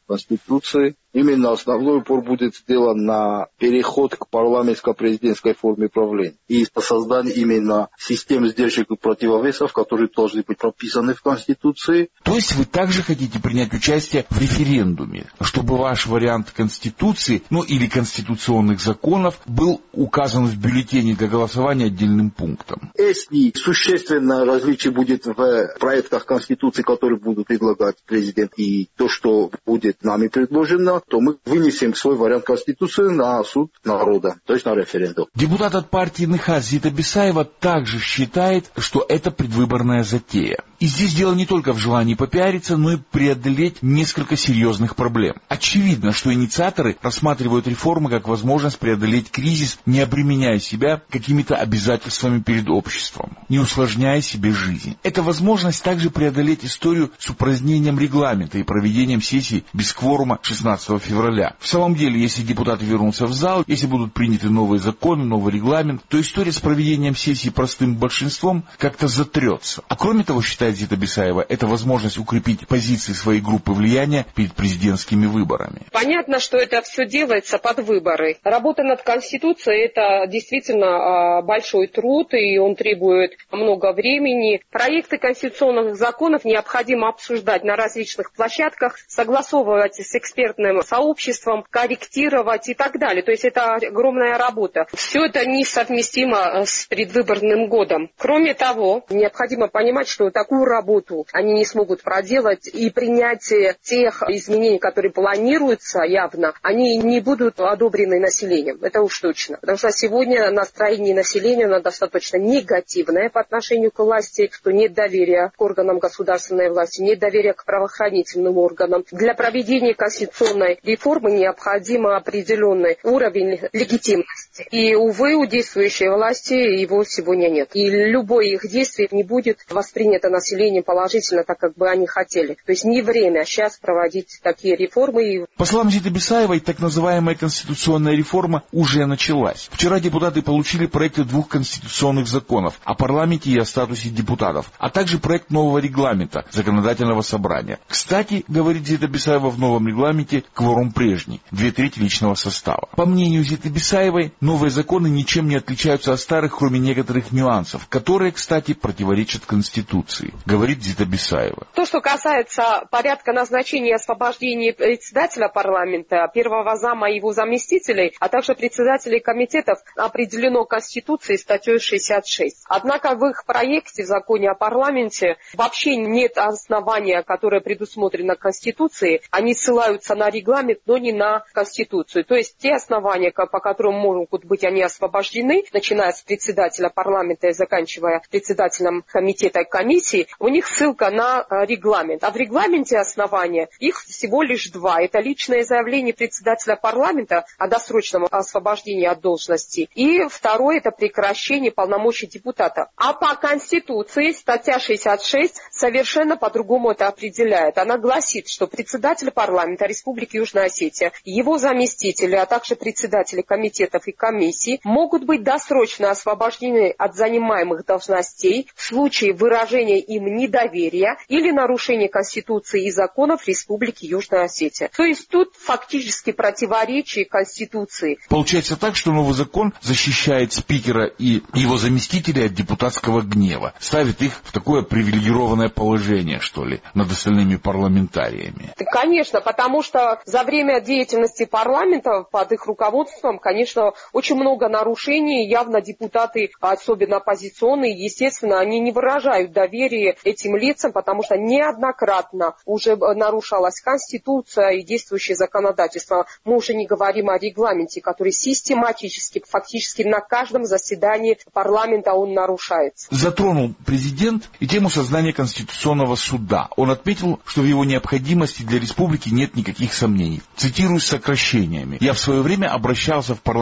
Конституции. Именно основной упор будет сделан на переход к парламентско-президентской форме правления и создание именно системы сдержек и противовесов, которые должны быть прописаны в Конституции. То есть вы также хотите принять участие в референдуме, чтобы ваш вариант Конституции, ну или конституционных законов, был указан в бюллетене для голосования отдельным пунктом? Если существенное различие будет в проектах Конституции, которые будут предлагать президент, и то, что будет нами предложено, то мы вынесем свой вариант Конституции на суд народа, то есть на референдум. Депутат от партии НХ Зита Бисаева также считает, что это предвыборная затея. И здесь дело не только в желании попиариться, но и преодолеть несколько серьезных проблем. Очевидно, что инициаторы рассматривают реформы как возможность преодолеть кризис, не обременяя себя какими-то обязательствами перед обществом, не усложняя себе жизнь. Это возможность также преодолеть историю с упразднением регламента и проведением сессий без кворума шестнадцатого февраля. В самом деле, если депутаты вернутся в зал, если будут приняты новые законы, новый регламент, то история с проведением сессий простым большинством как-то затрется. А кроме того, считает Зита Бисаева, это возможность укрепить позиции своей группы влияния перед президентскими выборами. Понятно, что это все делается под выборы. Работа над Конституцией – это действительно большой труд, и он требует много времени. Проекты конституционных законов необходимо обсуждать на различных площадках, согласовывать с экспертным сообществом, корректировать и так далее. То есть это огромная работа. Все это несовместимо с предвыборным годом. Кроме того, необходимо понимать, что такую работу они не смогут проделать, и принятие тех изменений, которые планируются явно, они не будут одобрены населением. Это уж точно. Потому что сегодня настроение населения оно достаточно негативное по отношению к власти, что нет доверия к органам государственной власти, нет доверия к правоохранительным органам. Для проведения конституционной реформы необходим определенный уровень легитимности. И, увы, у действующей власти его сегодня нет. И любое их действие не будет воспринято населением положительно, так как бы они хотели. То есть не время сейчас проводить такие реформы. По словам Зиты Бисаевой, так называемая конституционная реформа уже началась. Вчера депутаты получили проекты двух конституционных законов о парламенте и о статусе депутатов, а также проект нового регламента законодательного собрания. Кстати, говорит Зита Бисаева, в новом регламенте кворум прежний, две трети личного состава. По мнению Зиты Бисаевой, новые законы ничем не отличаются от старых, кроме некоторых нюансов, которые, кстати, противоречат Конституции, говорит Зита Бисаева. То, что касается порядка назначения и освобождения председателя парламента, первого зама и его заместителей, а также председателей комитетов, определено Конституцией статьей шестьдесят шесть. Однако в их проекте, в законе о парламенте, вообще нет основания, которое предусмотрено Конституцией. Они ссылаются на регламент, но не на Конституцию. То есть те основания, по которым могут быть они освобождены, начиная с председателя парламента и заканчивая председателем комитета и комиссии, у них ссылка на регламент. А в регламенте основания их всего лишь два. Это личное заявление председателя парламента о досрочном освобождении от должности. И второе – это прекращение полномочий депутата. А по Конституции статья шестьдесят шесть совершенно по-другому это определяет. Она гласит, что председатель парламента Республики Южная Осетия, его заместители, а также председатели комитетов и комиссий могут быть досрочно освобождены от занимаемых должностей в случае выражения им недоверия или нарушения Конституции и законов Республики Южная Осетия. То есть тут фактически противоречие Конституции. Получается так, что новый закон защищает спикера и его заместителей от депутатского гнева, ставит их в такое привилегированное положение, что ли, над остальными парламентариями. Конечно, потому что за время деятельности парламента под их руководством, конечно, очень много нарушений. Явно депутаты, особенно оппозиционные, естественно, они не выражают доверия этим лицам, потому что неоднократно уже нарушалась Конституция и действующее законодательство. Мы уже не говорим о регламенте, который систематически, фактически на каждом заседании парламента он нарушается. Затронул президент и тему создания Конституционного суда. Он отметил, что в его необходимости для республики нет никаких сомнений. Цитирую с сокращениями. «Я в свое время обращался в парламент республики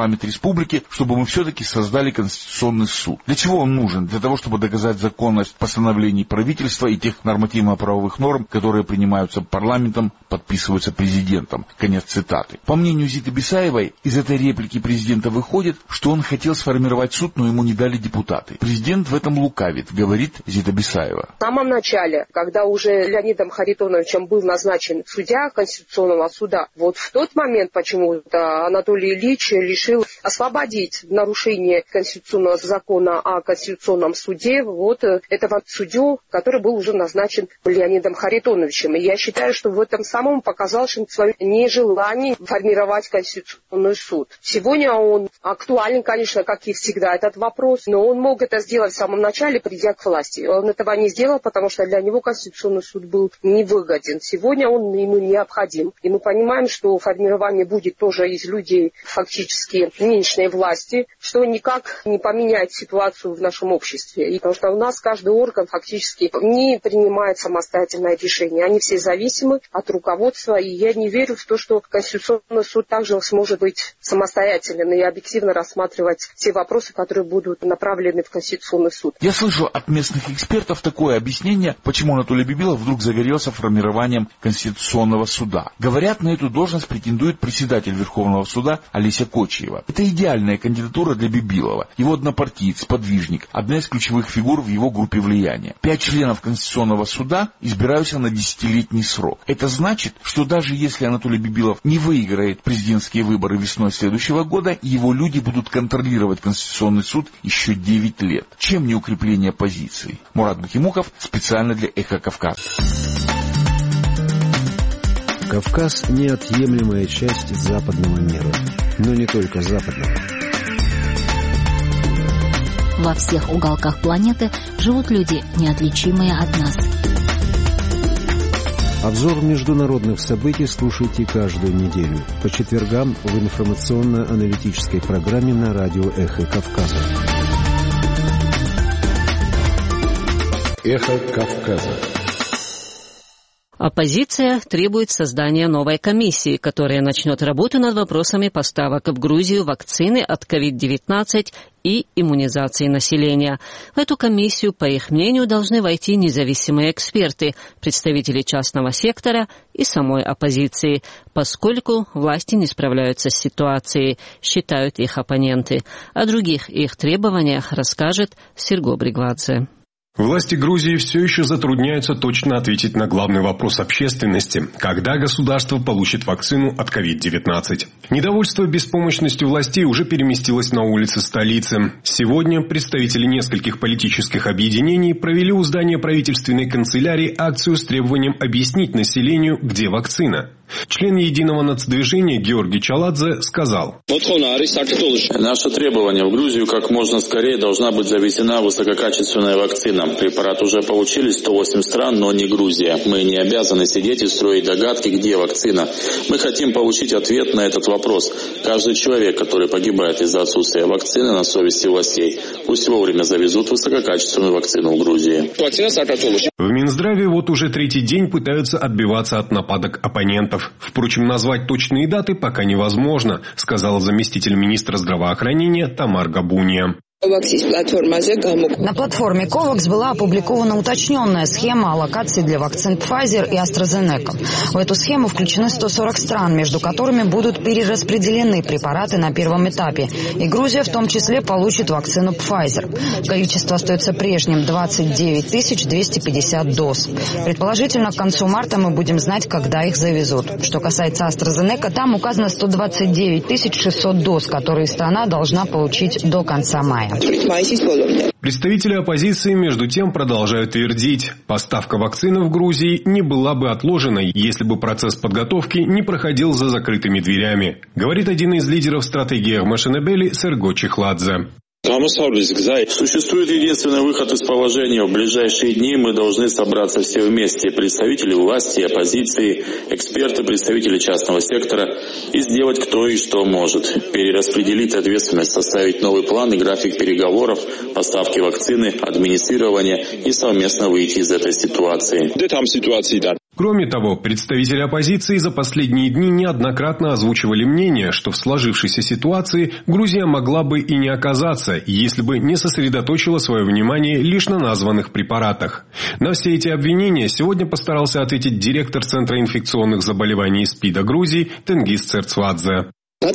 республики, чтобы мы все-таки создали Конституционный суд. Для чего он нужен? Для того, чтобы доказать законность постановлений правительства и тех нормативно-правовых норм, которые принимаются парламентом, подписываются президентом. Конец цитаты. По мнению Зиты Бисаевой, из этой реплики президента выходит, что он хотел сформировать суд, но ему не дали депутаты. Президент в этом лукавит, говорит Зита Бисаева. В самом начале, когда уже Леонидом Харитоновичем был назначен судья Конституционного суда, вот в тот момент почему-то Анатолий Ильич решил освободить в нарушение конституционного закона о Конституционном суде вот этого судью, который был уже назначен Леонидом Харитоновичем. И я считаю, что в этом самом показал свое нежелание формировать Конституционный суд. Сегодня он актуален, конечно, как и всегда, этот вопрос, но он мог это сделать в самом начале, придя к власти. Он этого не сделал, потому что для него Конституционный суд был невыгоден. Сегодня он ему необходим. И мы понимаем, что формирование будет тоже из людей фактически нынешней власти, что никак не поменяет ситуацию в нашем обществе. И потому что у нас каждый орган фактически не принимает самостоятельное решение. Они все зависимы от руководства. И я не верю в то, что Конституционный суд также сможет быть самостоятельным и объективно рассматривать все вопросы, которые будут направлены в Конституционный суд. Я слышу от местных экспертов такое объяснение, почему Анатолий Бибилов вдруг загорелся формированием Конституционного суда. Говорят, на эту должность претендует председатель Верховного суда Олеся Кочиева. Это идеальная кандидатура для Бибилова. Его однопартиец, сподвижник, одна из ключевых фигур в его группе влияния. Пять членов Конституционного суда избираются на десятилетний срок. Это значит, что даже если Анатолий Бибилов не выиграет президентские выборы весной следующего года, его люди будут контролировать Конституционный суд еще девять лет. Чем не укрепление позиций? Мурат Бухимуков специально для «Эхо Кавказа». Кавказ – неотъемлемая часть западного мира. Но не только западного. Во всех уголках планеты живут люди, неотличимые от нас. Обзор международных событий слушайте каждую неделю по четвергам в информационно-аналитической программе на радио «Эхо Кавказа». «Эхо Кавказа». Оппозиция требует создания новой комиссии, которая начнет работу над вопросами поставок в Грузию вакцины от ковид девятнадцать и иммунизации населения. В эту комиссию, по их мнению, должны войти независимые эксперты, представители частного сектора и самой оппозиции, поскольку власти не справляются с ситуацией, считают их оппоненты. О других их требованиях расскажет Серго Бригвадзе. Власти Грузии все еще затрудняются точно ответить на главный вопрос общественности – когда государство получит вакцину от ковид девятнадцать. Недовольство беспомощностью властей уже переместилось на улицы столицы. Сегодня представители нескольких политических объединений провели у здания правительственной канцелярии акцию с требованием объяснить населению, где вакцина. Член Единого нацдвижения Георгий Чаладзе сказал: «Наше требование: в Грузию как можно скорее должна быть завезена высококачественная вакцина. Препарат уже получили сто восемь стран, но не Грузия. Мы не обязаны сидеть и строить догадки, где вакцина. Мы хотим получить ответ на этот вопрос. Каждый человек, который погибает из-за отсутствия вакцины, на совести властей. Пусть вовремя завезут высококачественную вакцину в Грузии». В Минздраве вот уже третий день пытаются отбиваться от нападок оппонентов. Впрочем, назвать точные даты пока невозможно, сказала заместитель министра здравоохранения Тамар Габуния. На платформе ковакс была опубликована уточненная схема аллокации для вакцин Pfizer и AstraZeneca. В эту схему включены сто сорок стран, между которыми будут перераспределены препараты на первом этапе. И Грузия в том числе получит вакцину Pfizer. Количество остается прежним – двадцать девять тысяч двести пятьдесят доз. Предположительно, к концу марта мы будем знать, когда их завезут. Что касается AstraZeneca, там указано сто двадцать девять тысяч шестьсот доз, которые страна должна получить до конца мая. Представители оппозиции, между тем, продолжают твердить: поставка вакцины в Грузии не была бы отложена, если бы процесс подготовки не проходил за закрытыми дверями, говорит один из лидеров стратегии Агмашенебели Серго Чехладзе. Существует единственный выход из положения. В ближайшие дни мы должны собраться все вместе. Представители власти, оппозиции, эксперты, представители частного сектора. И сделать кто и что может. Перераспределить ответственность, составить новый план и график переговоров, поставки вакцины, администрирования и совместно выйти из этой ситуации. Кроме того, представители оппозиции за последние дни неоднократно озвучивали мнение, что в сложившейся ситуации Грузия могла бы и не оказаться, если бы не сосредоточила свое внимание лишь на названных препаратах. На все эти обвинения сегодня постарался ответить директор Центра инфекционных заболеваний СПИДа Грузии Тенгиз Церцвадзе.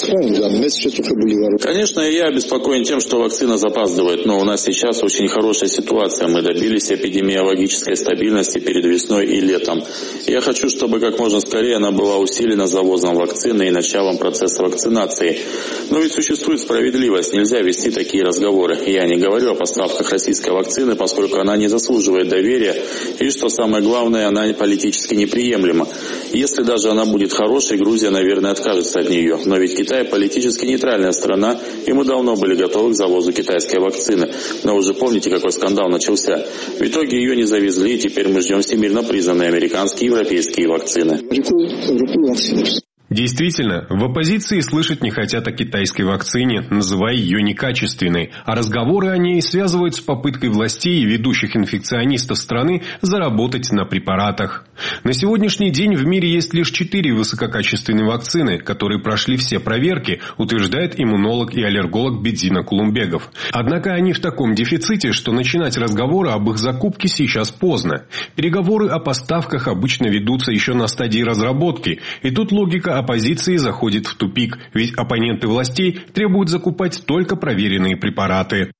Конечно, я обеспокоен тем, что вакцина запаздывает, но у нас сейчас очень хорошая ситуация. Мы добились эпидемиологической стабильности перед весной и летом. Я хочу, чтобы как можно скорее она была усилена завозом вакцины и началом процесса вакцинации. Но ведь существует справедливость, нельзя вести такие разговоры. Я не говорю о поставках российской вакцины, поскольку она не заслуживает доверия, и, что самое главное, она политически неприемлема. Если даже она будет хорошей, Грузия, наверное, откажется от нее. Но ведь Китай политически нейтральная страна, и мы давно были готовы к завозу китайской вакцины. Но вы же помните, какой скандал начался. В итоге ее не завезли, и теперь мы ждем всемирно признанные американские и европейские вакцины. Действительно, в оппозиции слышать не хотят о китайской вакцине, называя ее некачественной, а разговоры о ней связывают с попыткой властей и ведущих инфекционистов страны заработать на препаратах. На сегодняшний день в мире есть лишь четыре высококачественные вакцины, которые прошли все проверки, утверждает иммунолог и аллерголог Бедзина Кулумбегов. Однако они в таком дефиците, что начинать разговоры об их закупке сейчас поздно. Переговоры о поставках обычно ведутся еще на стадии разработки, и тут логика оппозиции заходит в тупик, ведь оппоненты властей требуют закупать только проверенные препараты.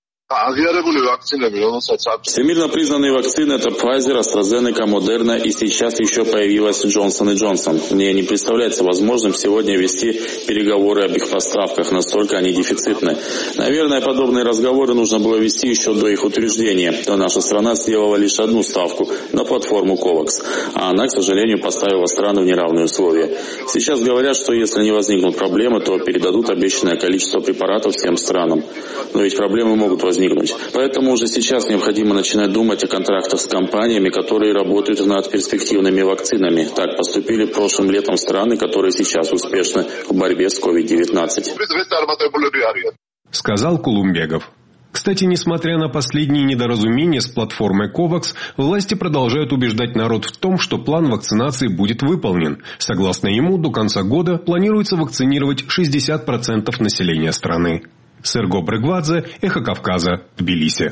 Всемирно признанные вакцины – это Pfizer, AstraZeneca, Moderna и сейчас еще появилась Johnson энд Johnson. Мне не представляется возможным сегодня вести переговоры об их поставках, настолько они дефицитны. Наверное, подобные разговоры нужно было вести еще до их утверждения, но наша страна сделала лишь одну ставку на платформу ковакс, а она, к сожалению, поставила страну в неравные условия. Сейчас говорят, что если не возникнут проблемы, то передадут обещанное количество препаратов всем странам. Но ведь проблемы могут возникнуть. Поэтому уже сейчас необходимо начинать думать о контрактах с компаниями, которые работают над перспективными вакцинами. Так поступили прошлым летом страны, которые сейчас успешны в борьбе с ковид девятнадцать. Сказал Кулумбегов. Кстати, несмотря на последние недоразумения с платформой ковакс, власти продолжают убеждать народ в том, что план вакцинации будет выполнен. Согласно ему, до конца года планируется вакцинировать шестьдесят процентов населения страны. Серго Брыгвадзе, Эхо Кавказа, Тбилиси.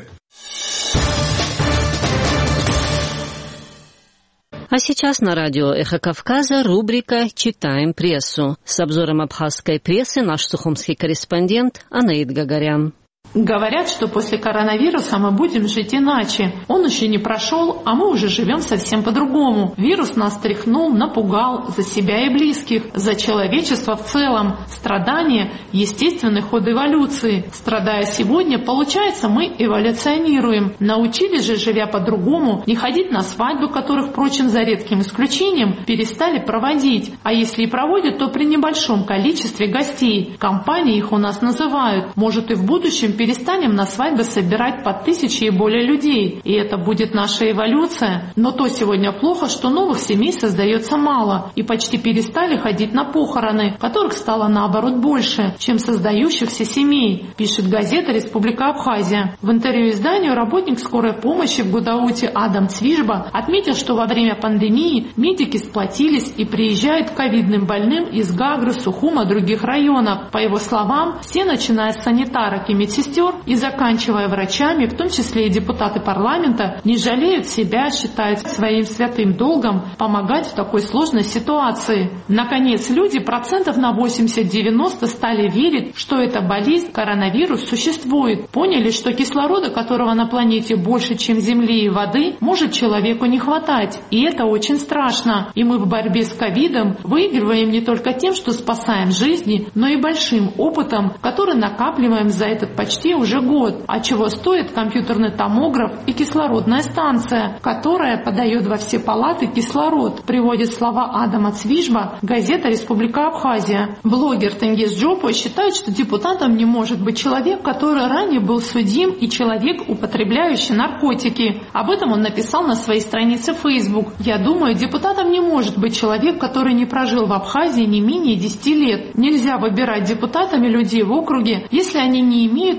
А сейчас на радио «Эхо Кавказа» рубрика «Читаем прессу». С обзором абхазской прессы наш сухумский корреспондент Анаид Гагарян. Говорят, что после коронавируса мы будем жить иначе. Он еще не прошел, а мы уже живем совсем по-другому. Вирус нас тряхнул, напугал за себя и близких, за человечество в целом. Страдание – естественный ход эволюции. Страдая сегодня, получается, мы эволюционируем. Научились же, живя по-другому, не ходить на свадьбы, которых, впрочем, за редким исключением, перестали проводить. А если и проводят, то при небольшом количестве гостей. Компании их у нас называют. Может, и в будущем перестанем на свадьбы собирать по тысяче и более людей. И это будет наша эволюция. Но то сегодня плохо, что новых семей создается мало. И почти перестали ходить на похороны, которых стало наоборот больше, чем создающихся семей, пишет газета «Республика Абхазия». В интервью изданию работник скорой помощи в Гудауте Адам Цвижба отметил, что во время пандемии медики сплотились и приезжают к ковидным больным из Гагры, Сухума, других районов. По его словам, все, начиная с санитарок и медсестер и заканчивая врачами, в том числе и депутаты парламента, не жалеют себя, считают своим святым долгом помогать в такой сложной ситуации. Наконец, люди процентов на восемьдесят-девяносто стали верить, что эта болезнь, коронавирус, существует. Поняли, что кислорода, которого на планете больше, чем земли и воды, может человеку не хватать. И это очень страшно. И мы в борьбе с ковидом выигрываем не только тем, что спасаем жизни, но и большим опытом, который накапливаем за этот почти уже год, а чего стоит компьютерный томограф и кислородная станция, которая подает во все палаты кислород, приводит слова Адама Цвижба газета «Республика Абхазия». Блогер Тенгиз Джопо считает, что депутатом не может быть человек, который ранее был судим, и человек, употребляющий наркотики. Об этом он написал на своей странице в Facebook. «Я думаю, депутатом не может быть человек, который не прожил в Абхазии не менее десяти лет. Нельзя выбирать депутатами людей в округе, если они не имеют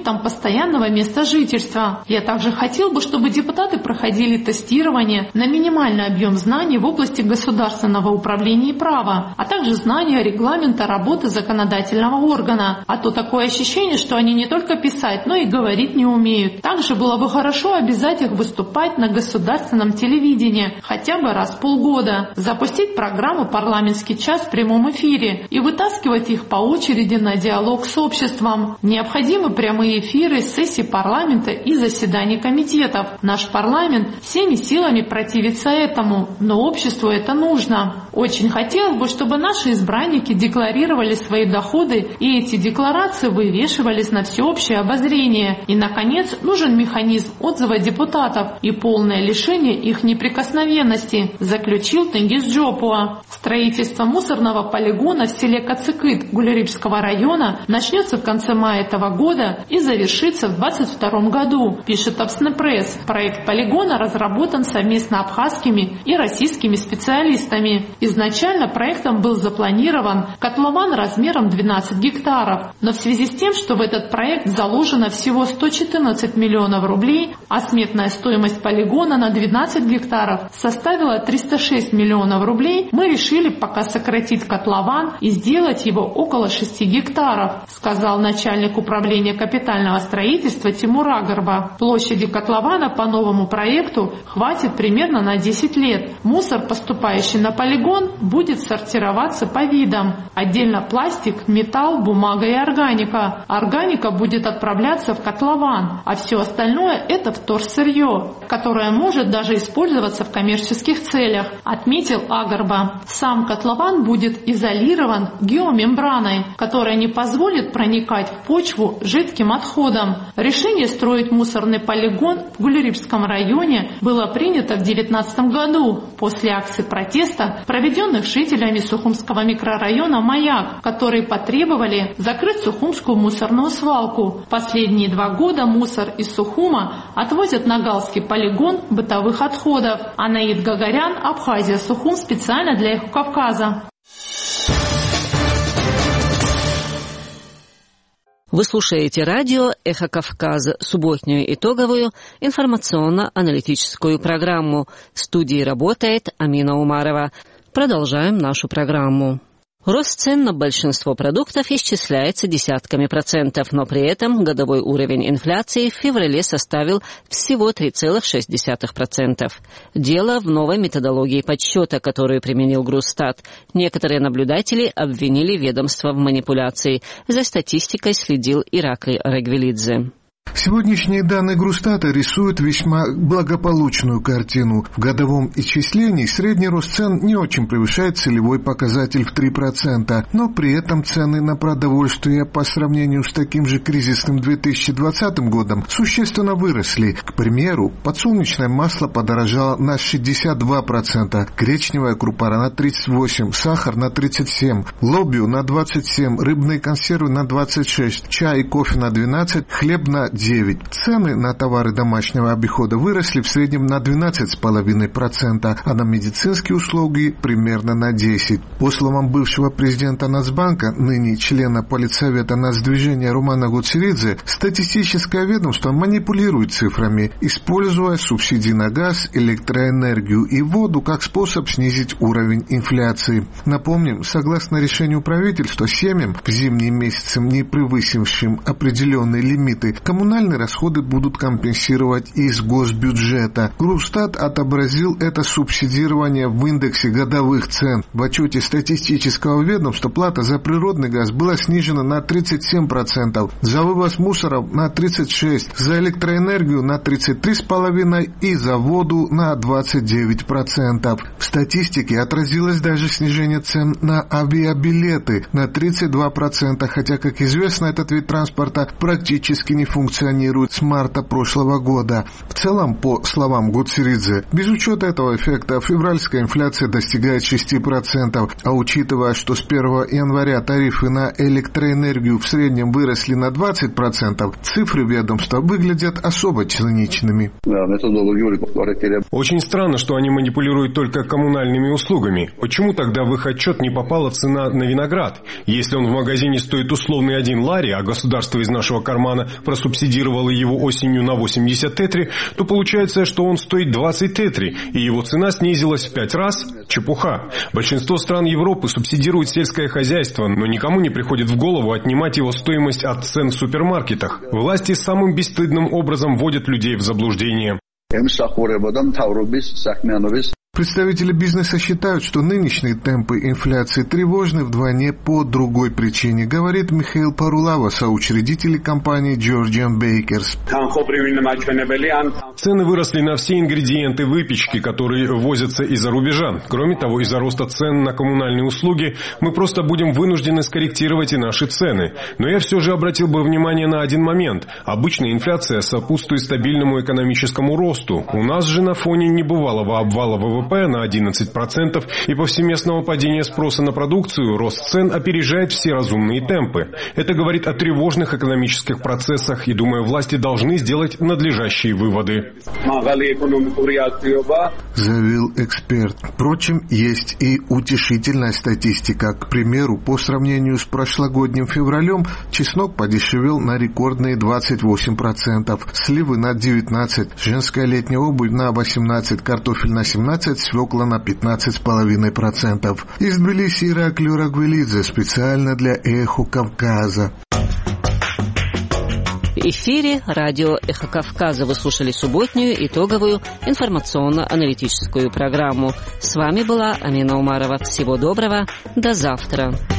пунктам постоянного места жительства. Я также хотел бы, чтобы депутаты проходили тестирование на минимальный объем знаний в области государственного управления и права, а также знания регламента работы законодательного органа. А то такое ощущение, что они не только писать, но и говорить не умеют. Также было бы хорошо обязать их выступать на государственном телевидении хотя бы раз в полгода, запустить программу «Парламентский час» в прямом эфире и вытаскивать их по очереди на диалог с обществом. Необходимы прямые эфиры сессий парламента и заседаний комитетов. Наш парламент всеми силами противится этому, но обществу это нужно. Очень хотелось бы, чтобы наши избранники декларировали свои доходы, и эти декларации вывешивались на всеобщее обозрение. И, наконец, нужен механизм отзыва депутатов и полное лишение их неприкосновенности, заключил Тенгиз Джопуа. Строительство мусорного полигона в селе Кацикыт Гулерибского района начнется в конце мая этого года и завершится в двадцать втором году, пишет Абснепресс. Проект полигона разработан совместно абхазскими и российскими специалистами. Изначально проектом был запланирован котлован размером двенадцать гектаров, но в связи с тем, что в этот проект заложено всего сто четырнадцать миллионов рублей, а сметная стоимость полигона на двенадцать гектаров составила триста шесть миллионов рублей, мы решили пока сократить котлован и сделать его около шести гектаров, сказал начальник управления капитального строительства Тимур Агарба. Площади котлована по новому проекту хватит примерно на десять лет. Мусор, поступающий на полигон, будет сортироваться по видам. Отдельно пластик, металл, бумага и органика. Органика будет отправляться в котлован, а все остальное – это вторсырье, которое может даже использоваться в коммерческих целях, отметил Агарба. Сам котлован будет изолирован геомембраной, которая не позволит проникать в почву жидким отходом. Решение строить мусорный полигон в Гулерибском районе было принято в две тысячи девятнадцатом году после акций протеста, проведенных жителями Сухумского микрорайона «Маяк», которые потребовали закрыть Сухумскую мусорную свалку. Последние два года мусор из Сухума отвозят на Галский полигон бытовых отходов. Анаид Гагарян, Абхазия, Сухум, специально для Эхо Кавказа. Вы слушаете радио «Эхо Кавказа», субботнюю итоговую информационно-аналитическую программу. В студии работает Амина Умарова. Продолжаем нашу программу. Рост цен на большинство продуктов исчисляется десятками процентов, но при этом годовой уровень инфляции в феврале составил всего три целых шесть десятых процента. Дело в новой методологии подсчета, которую применил Грустат. Некоторые наблюдатели обвинили ведомство в манипуляции. За статистикой следил Ираклий Рагвелидзе. Сегодняшние данные Грустата рисуют весьма благополучную картину. В годовом исчислении средний рост цен не очень превышает целевой показатель в три процента, но при этом цены на продовольствие по сравнению с таким же кризисным две тысячи двадцатым годом существенно выросли. К примеру, подсолнечное масло подорожало на шестьдесят два процента, гречневая крупа на тридцать восемь процентов, сахар на тридцать семь процентов, лобио на двадцать семь процентов, рыбные консервы на двадцать шесть процентов, чай и кофе на двенадцать процентов, хлеб на девять процентов. Цены на товары домашнего обихода выросли в среднем на двенадцать целых пять десятых процента, а на медицинские услуги примерно на десять процентов. По словам бывшего президента Нацбанка, ныне члена Политсовета Нацдвижения Румана Гуцеридзе, статистическое ведомство манипулирует цифрами, используя субсидии на газ, электроэнергию и воду как способ снизить уровень инфляции. Напомним, согласно решению правительства, семьям в зимние месяцы, не превысившим определенные лимиты, коммунальные расходы будут компенсировать из госбюджета. Грустат отобразил это субсидирование в индексе годовых цен. В отчете статистического ведомства плата за природный газ была снижена на тридцать семь процентов, за вывоз мусора на тридцать шесть процентов, за электроэнергию на тридцать три целых пять десятых процента и за воду на двадцать девять процентов. В статистике отразилось даже снижение цен на авиабилеты на тридцать два процента, хотя, как известно, этот вид транспорта практически не функционирует. функционирует с марта прошлого года. В целом, по словам Гуцеридзе, без учета этого эффекта февральская инфляция достигает шесть процентов, а учитывая, что с первого января тарифы на электроэнергию в среднем выросли на двадцать процентов, цифры ведомства выглядят особо циничными. Очень странно, что они манипулируют только коммунальными услугами. Почему тогда в их отчет не попала цена на виноград? Если он в магазине стоит условный один лари, а государство из нашего кармана просубсидировало его осенью на восемьдесят тетри, то получается, что он стоит двадцать тетри, и его цена снизилась в пять раз? Чепуха. Большинство стран Европы субсидируют сельское хозяйство, но никому не приходит в голову отнимать его стоимость от цен в супермаркетах. Власти самым бесстыдным образом вводят людей в заблуждение. Представители бизнеса считают, что нынешние темпы инфляции тревожны вдвойне по другой причине, говорит Михаил Парулава, соучредитель компании Georgian Bakers. Цены выросли на все ингредиенты выпечки, которые возятся из-за рубежа. Кроме того, из-за роста цен на коммунальные услуги мы просто будем вынуждены скорректировать и наши цены. Но я все же обратил бы внимание на один момент. Обычная инфляция сопутствует стабильному экономическому росту. У нас же на фоне небывалого обвала ВВП на одиннадцать процентов и повсеместного падения спроса на продукцию, рост цен опережает все разумные темпы. Это говорит о тревожных экономических процессах, и, думаю, власти должны сделать надлежащие выводы. Заявил эксперт. Впрочем, есть и утешительная статистика. К примеру, по сравнению с прошлогодним февралем, чеснок подешевел на рекордные двадцать восемь процентов, сливы на девятнадцать процентов, женская летняя обувь на восемнадцать процентов, картофель на семнадцать процентов, свекла на пятнадцать целых пять десятых процента. Из Тбилиси Ираклий Рагвелидзе специально для «Эхо Кавказа». В эфире радио «Эхо Кавказа» вы слушали субботнюю итоговую информационно-аналитическую программу. С вами была Амина Умарова. Всего доброго. До завтра.